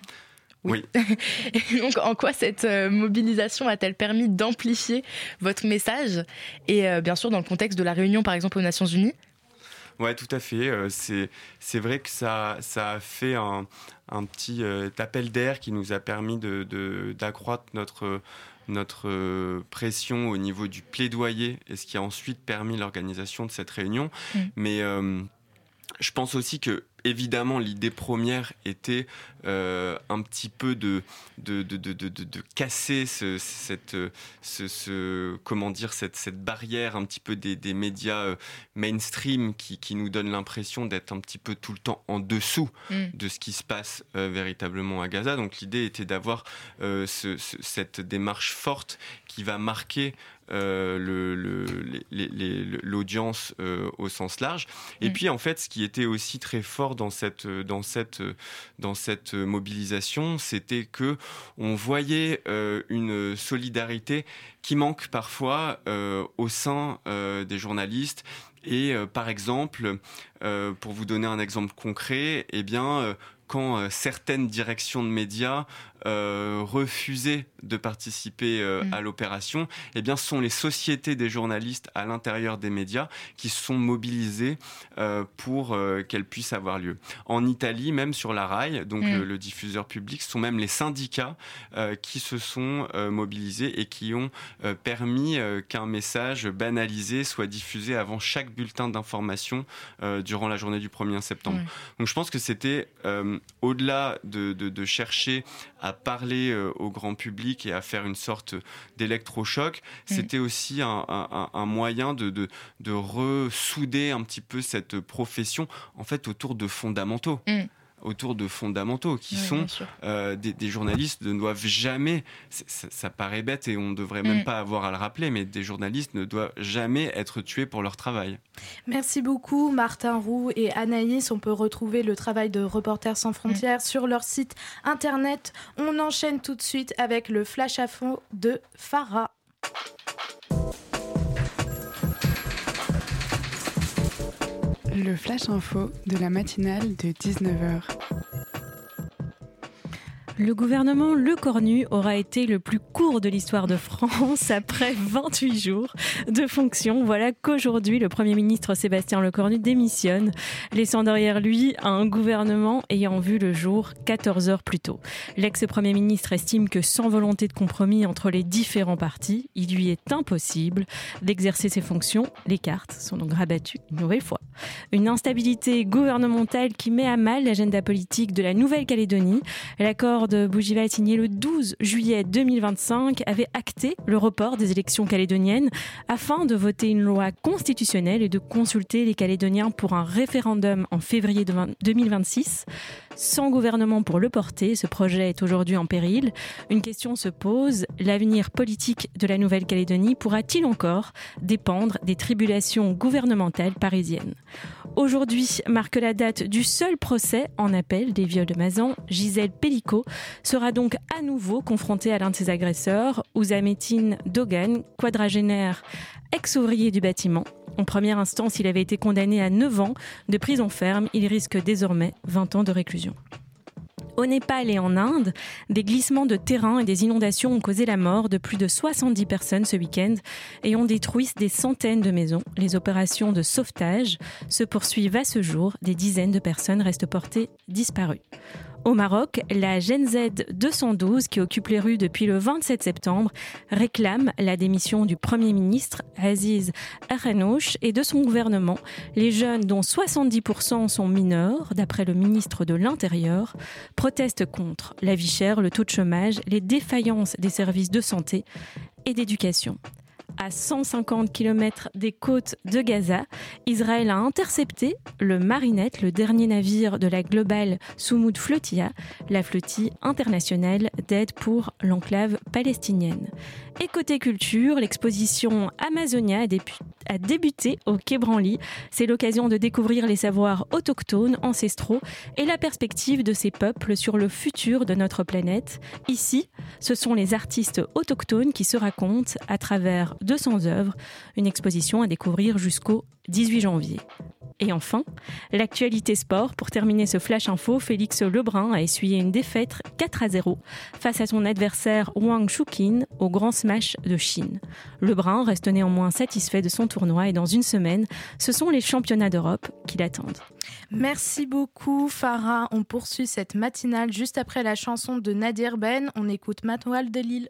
Oui. Et donc, en quoi cette euh, mobilisation a-t-elle permis d'amplifier votre message ? Et euh, bien sûr, dans le contexte de la réunion, par exemple, aux Nations Unies ? Ouais, tout à fait. Euh, c'est, c'est vrai que ça, ça a fait un, un petit euh, appel d'air qui nous a permis de, de, d'accroître notre, notre euh, pression au niveau du plaidoyer, et ce qui a ensuite permis l'organisation de cette réunion. Mmh. Mais euh, je pense aussi que évidemment, l'idée première était euh, un petit peu de, de, de, de, de, de casser ce, cette, ce, ce, comment dire, cette, cette barrière un petit peu des, des médias euh, mainstream qui, qui nous donnent l'impression d'être un petit peu tout le temps en dessous mm. de ce qui se passe euh, véritablement à Gaza. Donc l'idée était d'avoir euh, ce, ce, cette démarche forte qui va marquer Euh, le, le, les, les, l'audience euh, au sens large. Et mmh. puis, en fait, ce qui était aussi très fort dans cette, dans cette, dans cette mobilisation, c'était qu'on voyait euh, une solidarité qui manque parfois euh, au sein euh, des journalistes. Et euh, par exemple, euh, pour vous donner un exemple concret, eh bien, euh, quand euh, certaines directions de médias euh, refusaient de participer euh, mmh. à l'opération, eh bien, ce sont les sociétés des journalistes à l'intérieur des médias qui se sont mobilisées euh, pour euh, qu'elles puissent avoir lieu. En Italie, même sur la RAI, donc mmh. le, le diffuseur public, ce sont même les syndicats euh, qui se sont euh, mobilisés et qui ont euh, permis euh, qu'un message banalisé soit diffusé avant chaque bulletin d'information euh, durant la journée du premier septembre. Mmh. Donc je pense que c'était euh, au-delà de, de, de chercher à parler euh, au grand public et à faire une sorte d'électrochoc, mmh. c'était aussi un, un, un moyen de, de, de ressouder un petit peu cette profession en fait autour de fondamentaux. Mmh. autour de fondamentaux qui oui, sont euh, des, des journalistes ne doivent jamais, ça, ça paraît bête et on ne devrait même mmh. pas avoir à le rappeler, mais des journalistes ne doivent jamais être tués pour leur travail. Merci beaucoup Martin Roux et Anaïs. On peut retrouver le travail de Reporters sans frontières mmh. sur leur site internet. On enchaîne tout de suite avec le Flash Info de Farah. Le Flash Info de la matinale de dix-neuf heures. Le gouvernement Lecornu aura été le plus court de l'histoire de France après vingt-huit jours de fonction. Voilà qu'aujourd'hui, le Premier ministre Sébastien Lecornu démissionne, laissant derrière lui un gouvernement ayant vu le jour quatorze heures plus tôt. L'ex-Premier ministre estime que sans volonté de compromis entre les différents partis, il lui est impossible d'exercer ses fonctions. Les cartes sont donc rabattues une nouvelle fois. Une instabilité gouvernementale qui met à mal l'agenda politique de la Nouvelle-Calédonie. L'accord de Bougival signé le douze juillet deux mille vingt-cinq avait acté le report des élections calédoniennes afin de voter une loi constitutionnelle et de consulter les Calédoniens pour un référendum en février deux mille vingt-six. Sans gouvernement pour le porter, ce projet est aujourd'hui en péril. Une question se pose, l'avenir politique de la Nouvelle-Calédonie pourra-t-il encore dépendre des tribulations gouvernementales parisiennes ? Aujourd'hui marque la date du seul procès en appel des viols de Mazan. Gisèle Pellicot sera donc à nouveau confrontée à l'un de ses agresseurs, Ousametine Dogan, quadragénaire, ex-ouvrier du bâtiment. En première instance, il avait été condamné à neuf ans de prison ferme. Il risque désormais vingt ans de réclusion. Au Népal et en Inde, des glissements de terrain et des inondations ont causé la mort de plus de soixante-dix personnes ce week-end et ont détruit des centaines de maisons. Les opérations de sauvetage se poursuivent à ce jour. Des dizaines de personnes restent portées disparues. Au Maroc, la Gen Z deux cent douze, qui occupe les rues depuis le vingt-sept septembre, réclame la démission du Premier ministre Aziz Akhnouch et de son gouvernement. Les jeunes, dont soixante-dix pour cent sont mineurs, d'après le ministre de l'Intérieur, protestent contre la vie chère, le taux de chômage, les défaillances des services de santé et d'éducation. À cent cinquante kilomètres des côtes de Gaza, Israël a intercepté le Marinette, le dernier navire de la Global Soumoud Flotilla, la flottille internationale d'aide pour l'enclave palestinienne. Et côté culture, l'exposition Amazonia a débuté au Quai Branly. C'est l'occasion de découvrir les savoirs autochtones, ancestraux et la perspective de ces peuples sur le futur de notre planète. Ici, ce sont les artistes autochtones qui se racontent à travers deux cents œuvres, une exposition à découvrir jusqu'au dix-huit janvier. Et enfin, l'actualité sport. Pour terminer ce Flash Info, Félix Lebrun a essuyé une défaite quatre à zéro face à son adversaire Wang Shuqin au Grand Smash de Chine. Lebrun reste néanmoins satisfait de son tournoi et dans une semaine, ce sont les championnats d'Europe qui l'attendent. Merci beaucoup Farah. On poursuit cette matinale juste après la chanson de Nadir Ben. On écoute Matoual de Lille.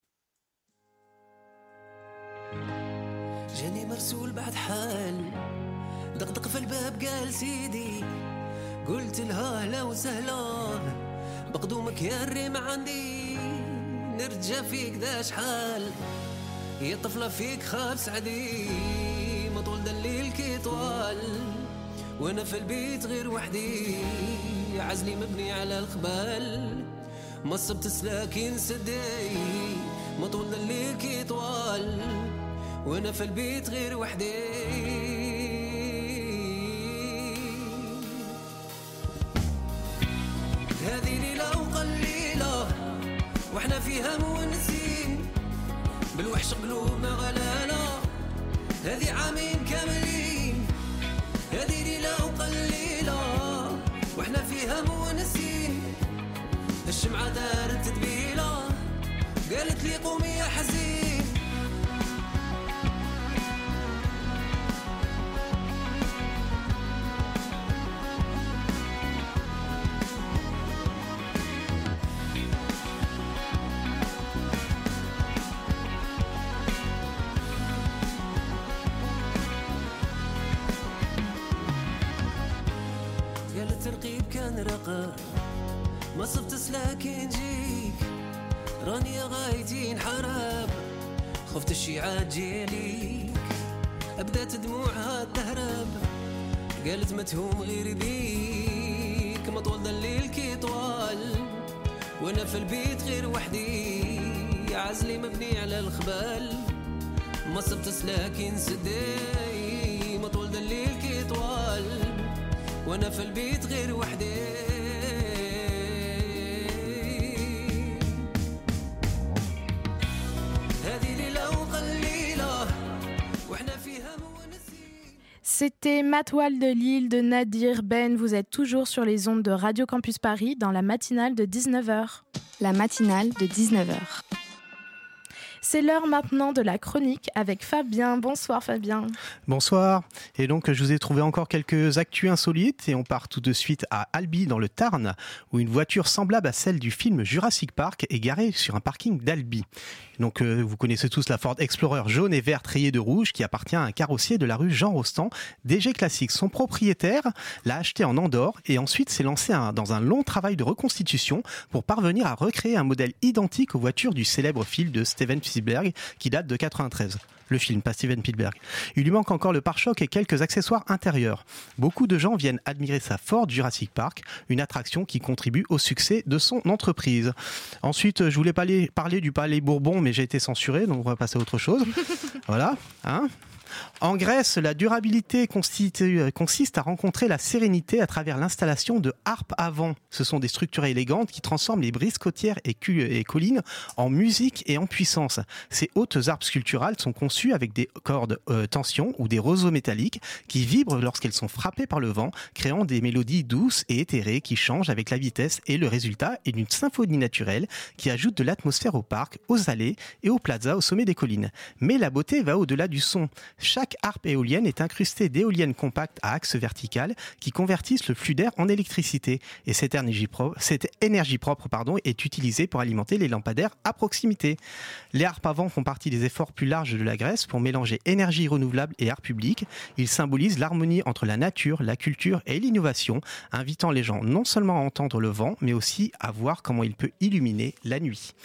جاني مرسول بعد حال دقدق في الباب قال سيدي قلت لها اهلا وسهلا بقدومك يا الريم عندي نرجع فيك ذا شحال يا طفله فيك خاف سعدي ما طول دا الليل كي طوال وانا في البيت غير وحدي عزلي مبني على الخبال ما صبت سلاكين سدي ما طول دا الليل كي طوال وانا في البيت غير وحدي هذه ليلة وقليلة واحنا فيها مونسين بالوحش قلوبنا غلالة هذه عامين كاملين هذه ليلة وقليلة واحنا فيها مونسين الشمعة دارت تدبيلة قالت لي قومي يا حزين الترقيب كان رقا ما صبت سلاكين جيك راني غايتي انحراب خفت الشيعات جيليك بدات دموعها تهرب قالت متهوم غير بيك ما طول ذا الليل كي طوال وانا في البيت غير وحدي عزلي مبني على الخبال ما صبت سلاكين سدي ما طول ذا الليل كي طوال وانا في البيت غير وحدي هذه ليلة وقليلة واحنا فيها مونسين. C'était Matoual de Lille de Nadir Ben. Vous êtes toujours sur les ondes de Radio Campus Paris dans la matinale de dix-neuf heures. La matinale de dix-neuf heures. C'est l'heure maintenant de la chronique avec Fabien. Bonsoir Fabien. Bonsoir. Et donc je vous ai trouvé encore quelques actus insolites et on part tout de suite à Albi dans le Tarn où une voiture semblable à celle du film Jurassic Park est garée sur un parking d'Albi. Donc euh, vous connaissez tous la Ford Explorer jaune et verte rayée de rouge qui appartient à un carrossier de la rue Jean Rostand, D G Classique. Son propriétaire l'a acheté en Andorre et ensuite s'est lancé un, dans un long travail de reconstitution pour parvenir à recréer un modèle identique aux voitures du célèbre film de Steven Spielberg qui date de quatre-vingt-treize. Le film, pas Steven Spielberg. Il lui manque encore le pare-choc et quelques accessoires intérieurs. Beaucoup de gens viennent admirer sa Ford Jurassic Park, une attraction qui contribue au succès de son entreprise. Ensuite, je voulais parler, parler du Palais Bourbon, mais j'ai été censuré, donc on va passer à autre chose. Voilà, hein. En Grèce, la durabilité consiste à rencontrer la sérénité à travers l'installation de harpes à vent. Ce sont des structures élégantes qui transforment les brises côtières et, cu- et collines en musique et en puissance. Ces hautes harpes sculpturales sont conçues avec des cordes euh, tension ou des roseaux métalliques qui vibrent lorsqu'elles sont frappées par le vent, créant des mélodies douces et éthérées qui changent avec la vitesse, et le résultat est une symphonie naturelle qui ajoute de l'atmosphère au parc, aux allées et aux plazas au sommet des collines. Mais la beauté va au-delà du son. Chaque harpe éolienne est incrustée d'éoliennes compactes à axe vertical qui convertissent le flux d'air en électricité. Et cette énergie propre, cette énergie propre pardon, est utilisée pour alimenter les lampadaires à proximité. Les harpes à vent font partie des efforts plus larges de la Grèce pour mélanger énergie renouvelable et art public. Ils symbolisent l'harmonie entre la nature, la culture et l'innovation, invitant les gens non seulement à entendre le vent, mais aussi à voir comment il peut illuminer la nuit.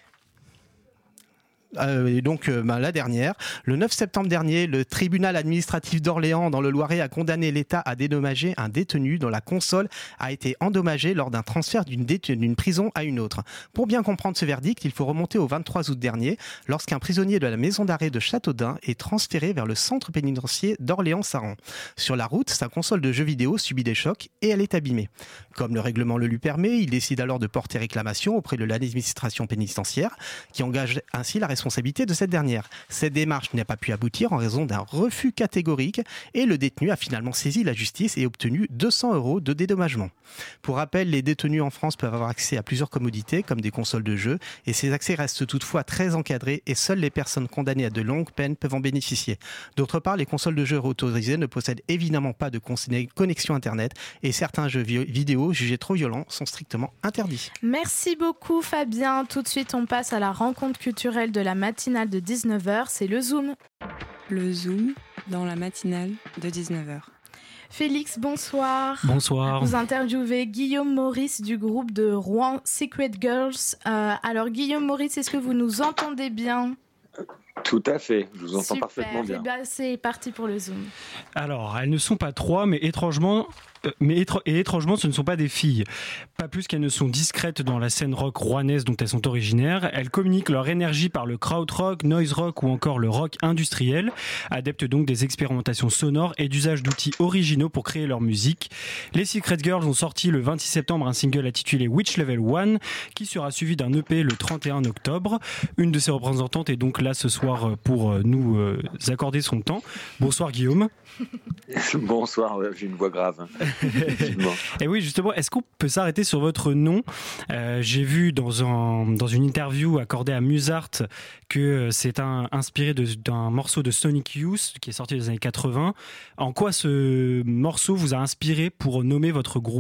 Euh, et donc euh, ben, la dernière, le neuf septembre dernier, le tribunal administratif d'Orléans dans le Loiret a condamné l'État à dédommager un détenu dont la console a été endommagée lors d'un transfert d'une, dé- d'une prison à une autre. Pour bien comprendre ce verdict, il faut remonter au vingt-trois août dernier, lorsqu'un prisonnier de la maison d'arrêt de Châteaudun est transféré vers le centre pénitentiaire d'Orléans-Saran. Sur la route, sa console de jeux vidéo subit des chocs et elle est abîmée. Comme le règlement le lui permet, il décide alors de porter réclamation auprès de l'administration pénitentiaire, qui engage ainsi la responsabilité responsabilité de cette dernière. Cette démarche n'a pas pu aboutir en raison d'un refus catégorique et le détenu a finalement saisi la justice et obtenu deux cents euros de dédommagement. Pour rappel, les détenus en France peuvent avoir accès à plusieurs commodités comme des consoles de jeux et ces accès restent toutefois très encadrés et seules les personnes condamnées à de longues peines peuvent en bénéficier. D'autre part, les consoles de jeux autorisées ne possèdent évidemment pas de connexion internet et certains jeux vidéo jugés trop violents sont strictement interdits. Merci beaucoup Fabien. Tout de suite, on passe à la rencontre culturelle de la matinale de dix-neuf heures, c'est le Zoom. Le Zoom dans la matinale de dix-neuf heures. Félix, bonsoir. Bonsoir. Vous interviewez Guillaume Maurice du groupe de Rouen Secret Girls. Euh, alors Guillaume Maurice, est-ce que vous nous entendez bien ? Tout à fait, je vous entends Super. parfaitement bien. Eh bien, c'est parti pour le Zoom. Alors, elles ne sont pas trois, mais étrangement, euh, mais étr- et étrangement, ce ne sont pas des filles. Pas plus qu'elles ne sont discrètes dans la scène rock rouennaise dont elles sont originaires. Elles communiquent leur énergie par le krautrock, noise rock ou encore le rock industriel, adeptes donc des expérimentations sonores et d'usage d'outils originaux pour créer leur musique. Les Secret Girls ont sorti le vingt-six septembre un single intitulé Witch Level one, qui sera suivi d'un E P le trente et un octobre. Une de ses représentantes est donc là ce soir pour nous euh, accorder son temps. Bonsoir Guillaume. Bonsoir, j'ai une voix grave. Et oui, justement, est-ce qu'on peut s'arrêter sur votre nom ? euh, J'ai vu dans, un, dans une interview accordée à Musart que c'est un, inspiré de, d'un morceau de Sonic Youth qui est sorti dans les années quatre-vingts. En quoi ce morceau vous a inspiré pour nommer votre groupe ?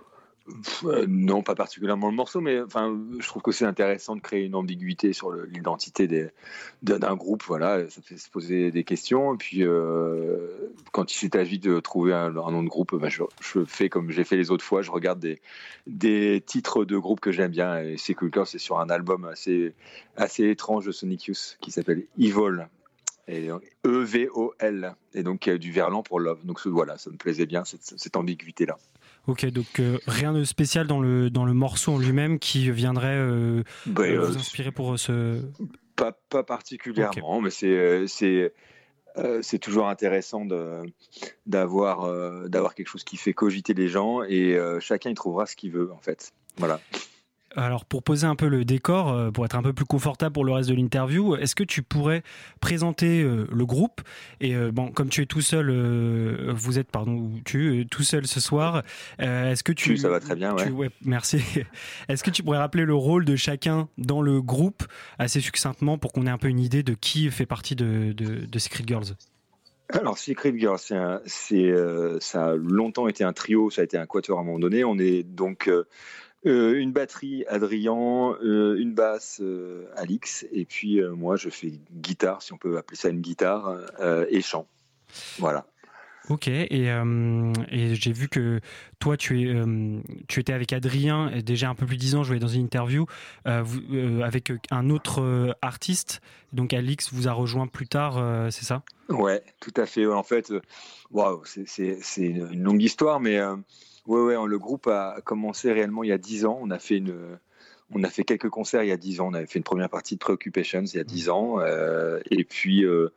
Euh, non, pas particulièrement le morceau, mais enfin, je trouve que c'est intéressant de créer une ambiguïté sur le, l'identité des, d'un, d'un groupe. Voilà, ça fait se poser des questions. Et puis, euh, quand il s'agit de trouver un, un nom de groupe, ben, je, je fais comme j'ai fait les autres fois. Je regarde des, des titres de groupes que j'aime bien. Et Secret Girls, c'est sur un album assez, assez étrange de Sonic Youth qui s'appelle Evil. Et donc, E V O L. Et donc, il y a du verlan pour Love. Donc, voilà, ça me plaisait bien, cette, cette ambiguïté-là. Ok, donc euh, rien de spécial dans le, dans le morceau en lui-même qui viendrait euh, bah, euh, vous inspirer pour ce... Pas, pas particulièrement, okay. Mais c'est, c'est, euh, c'est toujours intéressant de, d'avoir, euh, d'avoir quelque chose qui fait cogiter les gens et euh, chacun y trouvera ce qu'il veut, en fait. Voilà. Alors, pour poser un peu le décor, pour être un peu plus confortable pour le reste de l'interview, est-ce que tu pourrais présenter euh, le groupe ? Et euh, bon, comme tu es tout seul, euh, vous êtes, pardon, tu es tout seul ce soir, euh, est-ce que tu... Oui, ça va très bien, tu, ouais. ouais. Merci. Est-ce que tu pourrais rappeler le rôle de chacun dans le groupe, assez succinctement, pour qu'on ait un peu une idée de qui fait partie de, de, de Secret Girls ? Alors, Secret Girls, c'est un, c'est, euh, ça a longtemps été un trio, ça a été un quatuor à un moment donné. On est donc... Euh, Euh, une batterie, Adrien, euh, une basse, euh, Alix, et puis euh, moi je fais guitare, si on peut appeler ça une guitare, euh, et chant. Voilà. Ok, et, euh, et j'ai vu que toi tu, es, euh, tu étais avec Adrien, déjà un peu plus de dix ans, je voyais dans une interview, euh, vous, euh, avec un autre euh, artiste, donc Alix vous a rejoint plus tard, euh, c'est ça ? Ouais, tout à fait. En fait, euh, wow, c'est, c'est, c'est une longue histoire, mais... Euh, Ouais, ouais, le groupe a commencé réellement il y a dix ans. On a fait une, on a fait quelques concerts il y a dix ans. On avait fait une première partie de Preoccupations il y a dix ans. Euh, et puis, euh,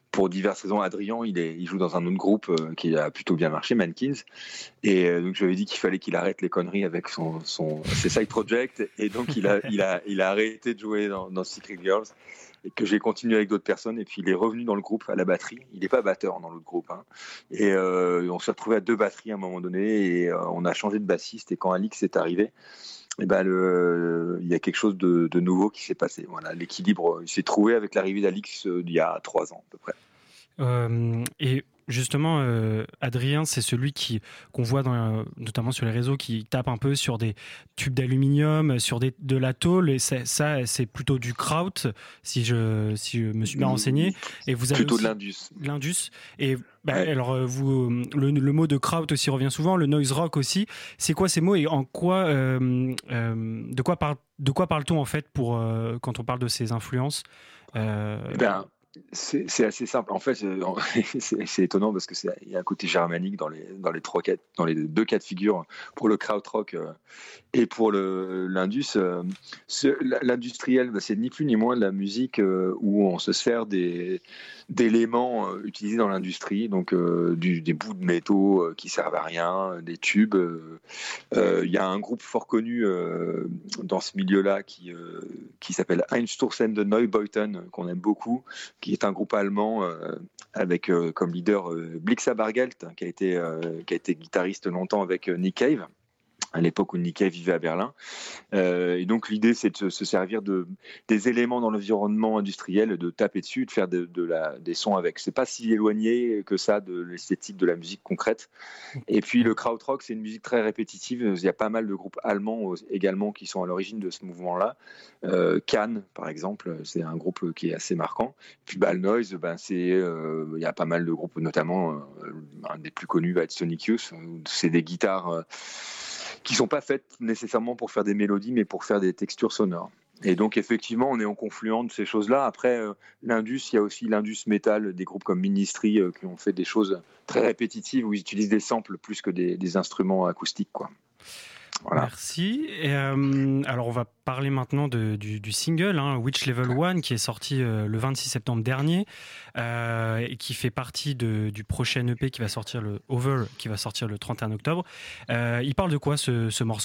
pour diverses raisons, Adrien, il, est, il joue dans un autre groupe euh, qui a plutôt bien marché, Mankins. Et euh, donc, je lui ai dit qu'il fallait qu'il arrête les conneries avec son, son, ses side projects. Et donc, il a, il a, il a arrêté de jouer dans, dans Secret Girls. Et que j'ai continué avec d'autres personnes. Et puis, il est revenu dans le groupe à la batterie. Il n'est pas batteur dans l'autre groupe. Hein. Et euh, on s'est retrouvé à deux batteries à un moment donné. Et euh, on a changé de bassiste. Et quand Alix est arrivé, eh ben le, il y a quelque chose de, de nouveau qui s'est passé. Voilà, l'équilibre s'est trouvé avec l'arrivée d'Alix euh, il y a trois ans à peu près. Euh, et justement, euh, Adrien, c'est celui qui qu'on voit dans, notamment sur les réseaux, qui tape un peu sur des tubes d'aluminium, sur des, de la tôle. Et c'est, ça, c'est plutôt du kraut, si je, si je me suis bien renseigné. Et vous avez plutôt aussi de l'indus. L'indus. Et bah, ouais. alors, vous, le, le mot de kraut aussi revient souvent, le noise rock aussi. C'est quoi ces mots et en quoi, euh, euh, de quoi parle, de quoi parle-t-on en fait pour euh, quand on parle de ces influences? euh, ben, C'est, c'est assez simple. En fait, c'est, c'est étonnant parce que c'est, il y a un côté germanique dans les dans les trois cas, dans les deux cas de figure pour le krautrock euh, et pour le l'indus. Euh, ce, l'industriel, bah, c'est ni plus ni moins de la musique euh, où on se sert des d'éléments euh, utilisés dans l'industrie, donc euh, du, des bouts de métaux euh, qui servent à rien, des tubes. Il euh, euh, y a un groupe fort connu euh, dans ce milieu-là qui euh, qui s'appelle Einstürzen de Neubauten, qu'on aime beaucoup, qui est un groupe allemand euh, avec euh, comme leader euh, Blixa Bargeld, qui a été euh, qui a été guitariste longtemps avec euh, Nick Cave, à l'époque où Nick Cave vivait à Berlin. Euh, et donc l'idée, c'est de se servir de des éléments dans l'environnement industriel, de taper dessus, de faire de, de la, des sons avec. C'est pas si éloigné que ça de l'esthétique de la musique concrète. Et puis le krautrock, c'est une musique très répétitive. Il y a pas mal de groupes allemands également qui sont à l'origine de ce mouvement-là. Euh, Cannes, par exemple, c'est un groupe qui est assez marquant. Puis bah, le noise, ben c'est, euh, il y a pas mal de groupes, notamment euh, un des plus connus va être Sonic Youth. C'est des guitares euh, qui sont pas faites nécessairement pour faire des mélodies, mais pour faire des textures sonores. Et donc effectivement, on est en confluent de ces choses-là. Après, euh, l'indus, il y a aussi l'indus metal, des groupes comme Ministry euh, qui ont fait des choses très répétitives où ils utilisent des samples plus que des, des instruments acoustiques, quoi. Voilà. Merci. Et, euh, alors, on va parler maintenant de, du, du single, hein, Witch Level One, qui est sorti euh, le vingt-six septembre dernier euh, et qui fait partie de, du prochain E P qui va sortir le Over, qui va sortir le trente et un octobre. Euh, il parle de quoi ce, ce morceau ?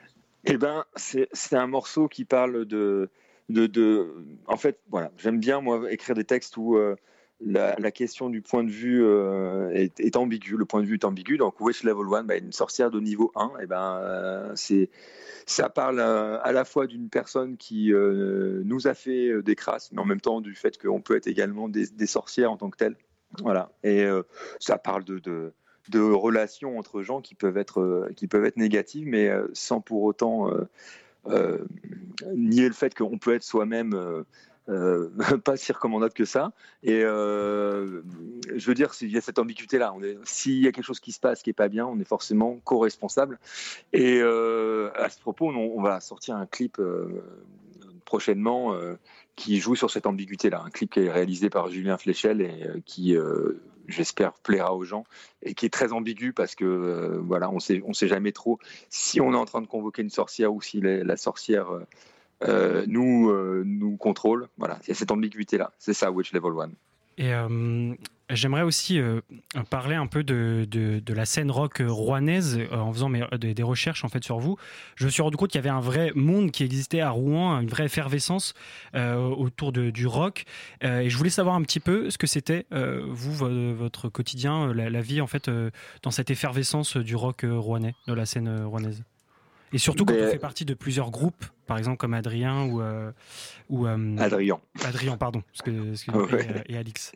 Eh ben, c'est, c'est un morceau qui parle de, de, de, en fait, voilà, j'aime bien moi écrire des textes où euh, La, la question du point de vue euh, est, est ambiguë. Le point de vue est ambigu. Donc, Witch Level one, bah, une sorcière de niveau un, et ben, euh, c'est, ça parle euh, à la fois d'une personne qui euh, nous a fait euh, des crasses, mais en même temps du fait qu'on peut être également des, des sorcières en tant que telles. Voilà. Et euh, ça parle de, de, de relations entre gens qui peuvent être, euh, qui peuvent être négatives, mais euh, sans pour autant euh, euh, nier le fait qu'on peut être soi-même. Euh, Euh, pas si recommandable que ça. Et euh, je veux dire, il y a cette ambiguïté-là. On est, s'il y a quelque chose qui se passe qui est pas bien, on est forcément co-responsable. Et euh, à ce propos, on, on va sortir un clip euh, prochainement euh, qui joue sur cette ambiguïté-là. Un clip qui est réalisé par Julien Fléchel et euh, qui, euh, j'espère, plaira aux gens et qui est très ambigu parce que euh, voilà, on sait, on sait jamais trop si on est en train de convoquer une sorcière ou si la, la sorcière euh, Euh, nous, euh, nous contrôle. Voilà, il y a cette ambiguïté-là. C'est ça, Witch Level one. Et euh, j'aimerais aussi euh, parler un peu de, de, de la scène rock rouennaise euh, en faisant mes, des, des recherches en fait sur vous. Je me suis rendu compte qu'il y avait un vrai monde qui existait à Rouen, une vraie effervescence euh, autour de, du rock. Euh, et je voulais savoir un petit peu ce que c'était euh, vous, votre quotidien, la, la vie en fait euh, dans cette effervescence du rock rouennais, de la scène rouennaise. Et surtout quand Mais... on fait partie de plusieurs groupes, par exemple comme Adrien ou... Euh, ou euh, Adrien. Adrien, pardon. Parce que, parce que, ouais. et, et Alix.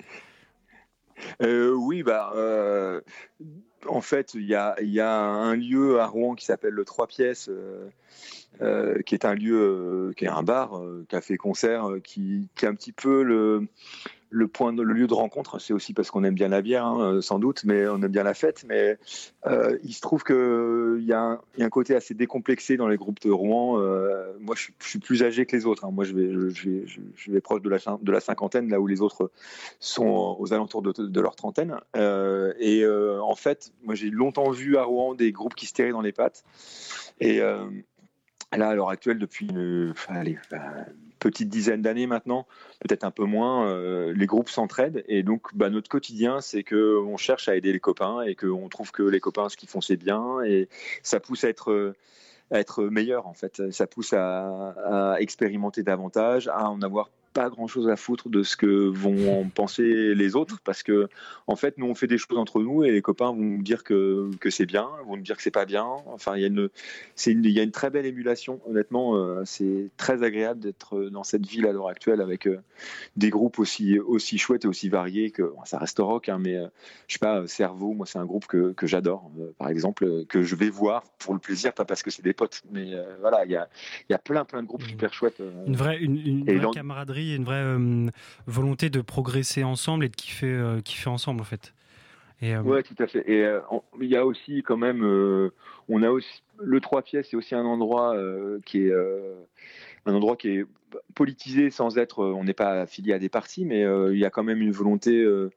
Euh, oui, bah, euh, en fait, il y a, y a un lieu à Rouen qui s'appelle le Trois Pièces, euh, euh, qui est un lieu, euh, qui est un bar, euh, café-concert, euh, qui, qui est un petit peu le... Le, point de, le lieu de rencontre. C'est aussi parce qu'on aime bien la bière, hein, sans doute, mais on aime bien la fête. Mais euh, il se trouve qu'il y, y a un côté assez décomplexé dans les groupes de Rouen. Euh, moi, je, je suis plus âgé que les autres. Hein. Moi, je vais, je, vais, je vais proche de la, de la cinquantaine, là où les autres sont aux alentours de, de leur trentaine. Euh, et euh, en fait, moi, j'ai longtemps vu à Rouen des groupes qui se tiraient dans les pattes. Et euh, là, à l'heure actuelle, depuis une, allez, petite dizaine d'années maintenant, peut-être un peu moins, euh, les groupes s'entraident. Et donc, bah, notre quotidien, c'est qu'on cherche à aider les copains et qu'on trouve que les copains, ce qu'ils font, c'est bien. Et ça pousse à être, à être meilleur, en fait. Ça pousse à, à expérimenter davantage, à en avoir pas grand chose à foutre de ce que vont en penser les autres, parce que en fait nous on fait des choses entre nous et les copains vont nous dire que, que c'est bien, vont nous dire que c'est pas bien. Enfin il y a une c'est une il y a une très belle émulation, honnêtement. Euh, c'est très agréable d'être dans cette ville à l'heure actuelle avec euh, des groupes aussi aussi chouettes et aussi variés que bon, ça reste rock hein, mais euh, je sais pas, Cerveau, moi c'est un groupe que, que j'adore euh, par exemple, euh, que je vais voir pour le plaisir, pas parce que c'est des potes, mais euh, voilà, il y a il y a plein plein de groupes super chouettes, euh, une vraie une, une vraie dans... camaraderie, une vraie euh, volonté de progresser ensemble et de kiffer, euh, kiffer ensemble en fait. Et, euh... Ouais, tout à fait. Et euh, il y a aussi quand même, euh, on a aussi le Trois Pièces, c'est aussi un endroit euh, qui est euh, un endroit qui est politisé sans être, on n'est pas affilié à des partis, mais euh, il y a quand même une volonté. Euh,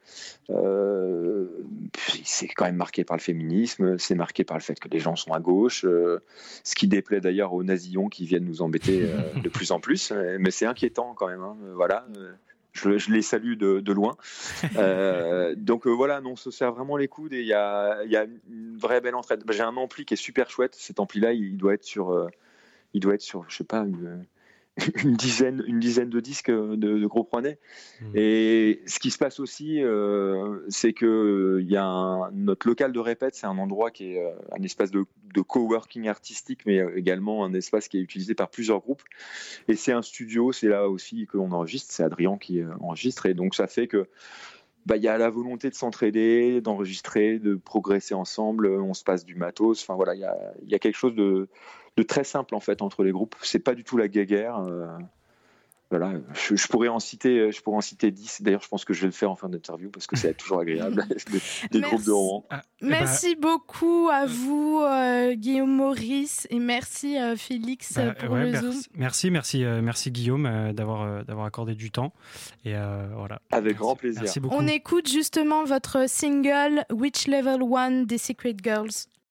euh, c'est quand même marqué par le féminisme, c'est marqué par le fait que les gens sont à gauche, euh, ce qui déplaît d'ailleurs aux nasillons qui viennent nous embêter euh, de plus en plus. Mais c'est inquiétant quand même. Hein, voilà. Je, je les salue de, de loin. Euh, donc euh, voilà, non, on se serre vraiment les coudes et il y a, y a une vraie belle entraide. J'ai un ampli qui est super chouette. Cet ampli-là, il doit être sur, euh, il doit être sur, je sais pas, une, une dizaine, une dizaine de disques de, de gros Rouennais. Mmh. Et ce qui se passe aussi, euh, c'est que il y a un, notre local de répète, c'est un endroit qui est un espace de, de coworking artistique, mais également un espace qui est utilisé par plusieurs groupes. Et c'est un studio, c'est là aussi qu'on enregistre. C'est Adrien qui enregistre, et donc ça fait que bah, y a la volonté de s'entraider, d'enregistrer, de progresser ensemble. On se passe du matos. Enfin voilà, il y a, y a quelque chose de de très simple en fait entre les groupes. C'est pas du tout la guéguerre. Euh, voilà, je, je pourrais en citer, je pourrais en citer dix. D'ailleurs, je pense que je vais le faire en fin d'interview parce que c'est toujours agréable des, des groupes de Rouen. Ah, merci bah, beaucoup à vous, euh, Guillaume Maurice, et merci euh, Félix bah, pour ouais, le merci, Zoom. Merci, merci, euh, merci Guillaume euh, d'avoir euh, d'avoir accordé du temps. Et euh, voilà. Avec merci, grand plaisir. Merci beaucoup. On écoute justement votre single Which Level One des Secret Girls.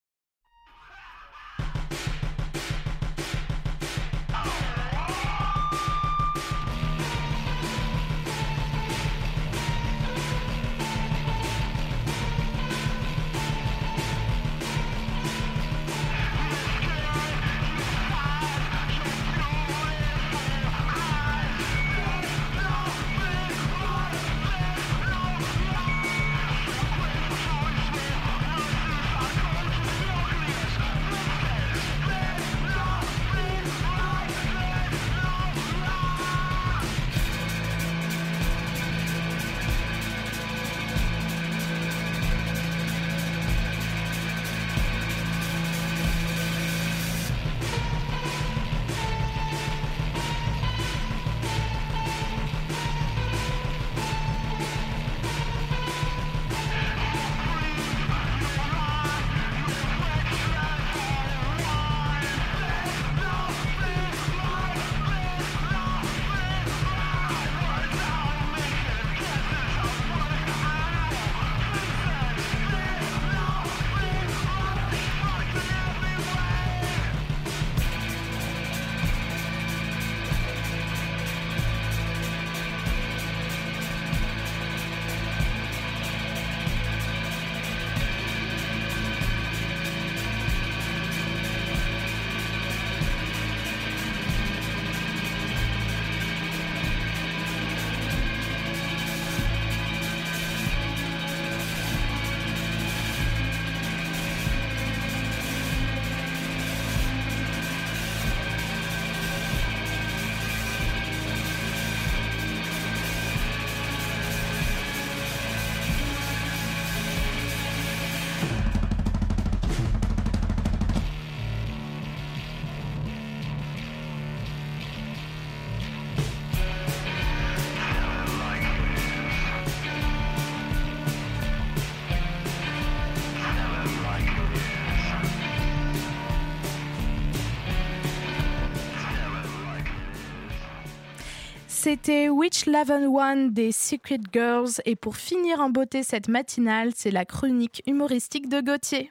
C'était Which Level One des Secret Girls, et pour finir en beauté cette matinale, c'est la chronique humoristique de Gauthier.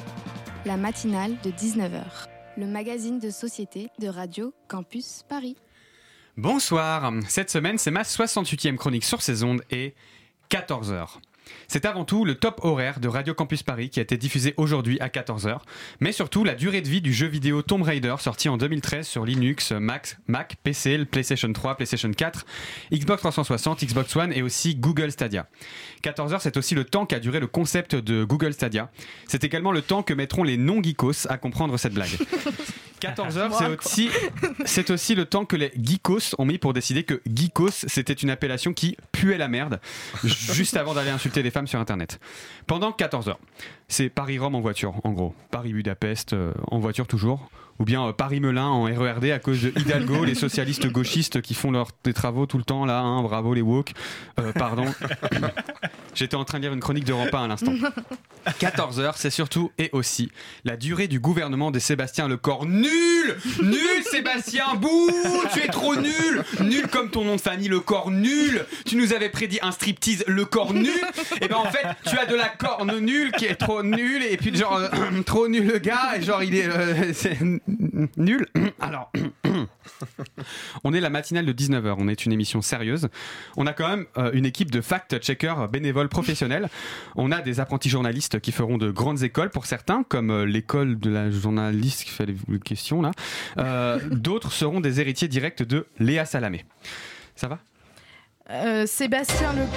La matinale de dix-neuf heures, le magazine de société de Radio Campus Paris. Bonsoir, cette semaine c'est ma soixante-huitième chronique sur ces ondes et quatorze heures. C'est avant tout le top horaire de Radio Campus Paris qui a été diffusé aujourd'hui à quatorze heures, mais surtout la durée de vie du jeu vidéo Tomb Raider sorti en deux mille treize sur Linux, Mac, Mac, P C, PlayStation trois, PlayStation quatre, Xbox trois cent soixante, Xbox One et aussi Google Stadia. quatorze heures, c'est aussi le temps qu'a duré le concept de Google Stadia. C'est également le temps que mettront les non-geekos à comprendre cette blague. quatorze heures, c'est aussi, c'est aussi le temps que les geekos ont mis pour décider que geekos, c'était une appellation qui puait la merde, juste avant d'aller insulter les femmes sur internet. Pendant quatorze heures, c'est Paris-Rome en voiture, en gros. Paris-Budapest euh, en voiture toujours. Ou bien euh, Paris-Melun en R E R D à cause de Hidalgo, les socialistes gauchistes qui font leurs des travaux tout le temps là, hein, bravo les woke. Euh, pardon. J'étais en train de lire une chronique de Rampin à l'instant. quatorze heures, c'est surtout et aussi la durée du gouvernement de Sébastien Lecornu. Nul Nul Sébastien, bouh, tu es trop nul. Nul comme ton nom de famille, Lecornu. Nul. Tu nous avais prédit un striptease Lecornu. Et ben en fait, tu as de la corne nulle qui est trop nulle et puis genre euh, trop nul le gars et genre il est euh, c'est nul. Alors on est la matinale de dix-neuf heures, on est une émission sérieuse. On a quand même euh, une équipe de fact-checkers bénévoles professionnels. On a des apprentis journalistes qui feront de grandes écoles pour certains, comme euh, l'école de la journaliste qui fait les questions là. Euh, d'autres seront des héritiers directs de Léa Salamé. Ça va ? euh, Sébastien Le...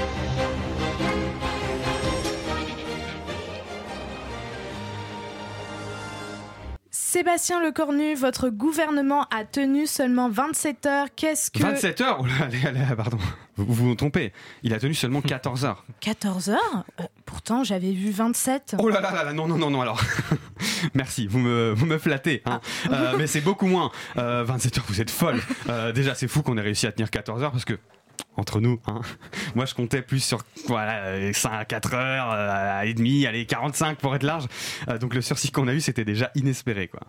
Sébastien Lecornu, votre gouvernement a tenu seulement vingt-sept heures. Qu'est-ce que... vingt-sept heures ? Oh là, allez, allez, pardon. Vous vous vous trompez. Il a tenu seulement quatorze heures. quatorze heures ? euh, Pourtant, j'avais vu vingt-sept. Oh là là là là, non, non, non, non, alors. Merci, vous me, vous me flattez. Hein. Euh, mais c'est beaucoup moins. Euh, vingt-sept heures, vous êtes folle. Euh, déjà, c'est fou qu'on ait réussi à tenir quatorze heures parce que... Entre nous, hein. Moi je comptais plus sur voilà, cinq, quatre heures euh, et demie, allez quarante-cinq pour être large. Euh, donc le sursis qu'on a eu c'était déjà inespéré quoi.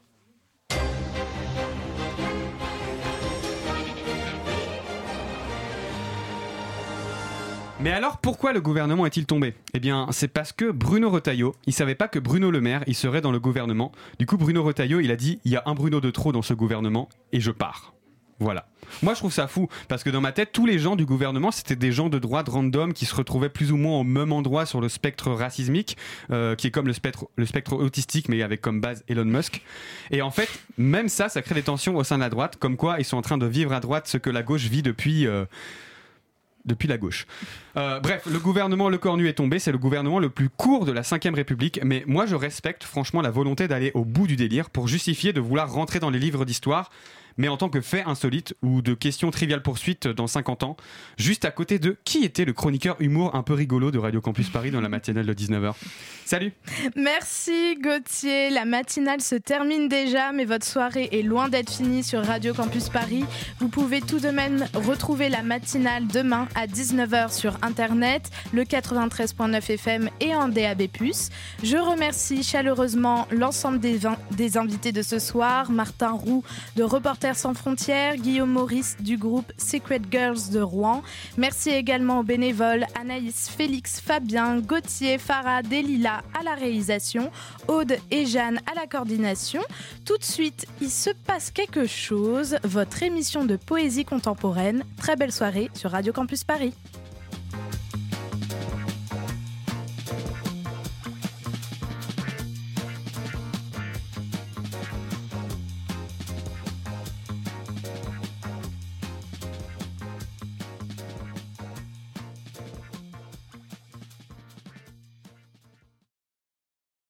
Mais alors pourquoi le gouvernement est-il tombé ? Eh bien c'est parce que Bruno Retailleau, il savait pas que Bruno Le Maire il serait dans le gouvernement. Du coup Bruno Retailleau il a dit il y a un Bruno de trop dans ce gouvernement et je pars. Voilà. Moi, je trouve ça fou parce que dans ma tête, tous les gens du gouvernement, c'était des gens de droite random qui se retrouvaient plus ou moins au même endroit sur le spectre racismique, euh, qui est comme le spectre, le spectre autistique, mais avec comme base Elon Musk. Et en fait, même ça, ça crée des tensions au sein de la droite, comme quoi ils sont en train de vivre à droite ce que la gauche vit depuis... Euh, depuis la gauche. Euh, bref, le gouvernement Lecornu est tombé, c'est le gouvernement le plus court de la cinquième République, mais moi je respecte franchement la volonté d'aller au bout du délire pour justifier de vouloir rentrer dans les livres d'histoire, mais en tant que fait insolite ou de questions triviales poursuites dans cinquante ans, juste à côté de qui était le chroniqueur humour un peu rigolo de Radio Campus Paris dans la matinale de dix-neuf heures. Salut. Merci Gauthier, la matinale se termine déjà, mais votre soirée est loin d'être finie sur Radio Campus Paris. Vous pouvez tout de même retrouver la matinale demain à dix-neuf heures sur internet, le quatre-vingt-treize virgule neuf F M et en D A B plus. Je remercie chaleureusement l'ensemble des, vin- des invités de ce soir, Martin Roux de Reporters sans frontières, Guillaume Maurice du groupe Secret Girls de Rouen. Merci également aux bénévoles Anaïs, Félix, Fabien, Gauthier, Farah, Delila à la réalisation, Aude et Jeanne à la coordination. Tout de suite, il se passe quelque chose, votre émission de poésie contemporaine. Très belle soirée sur Radio Campus Paris.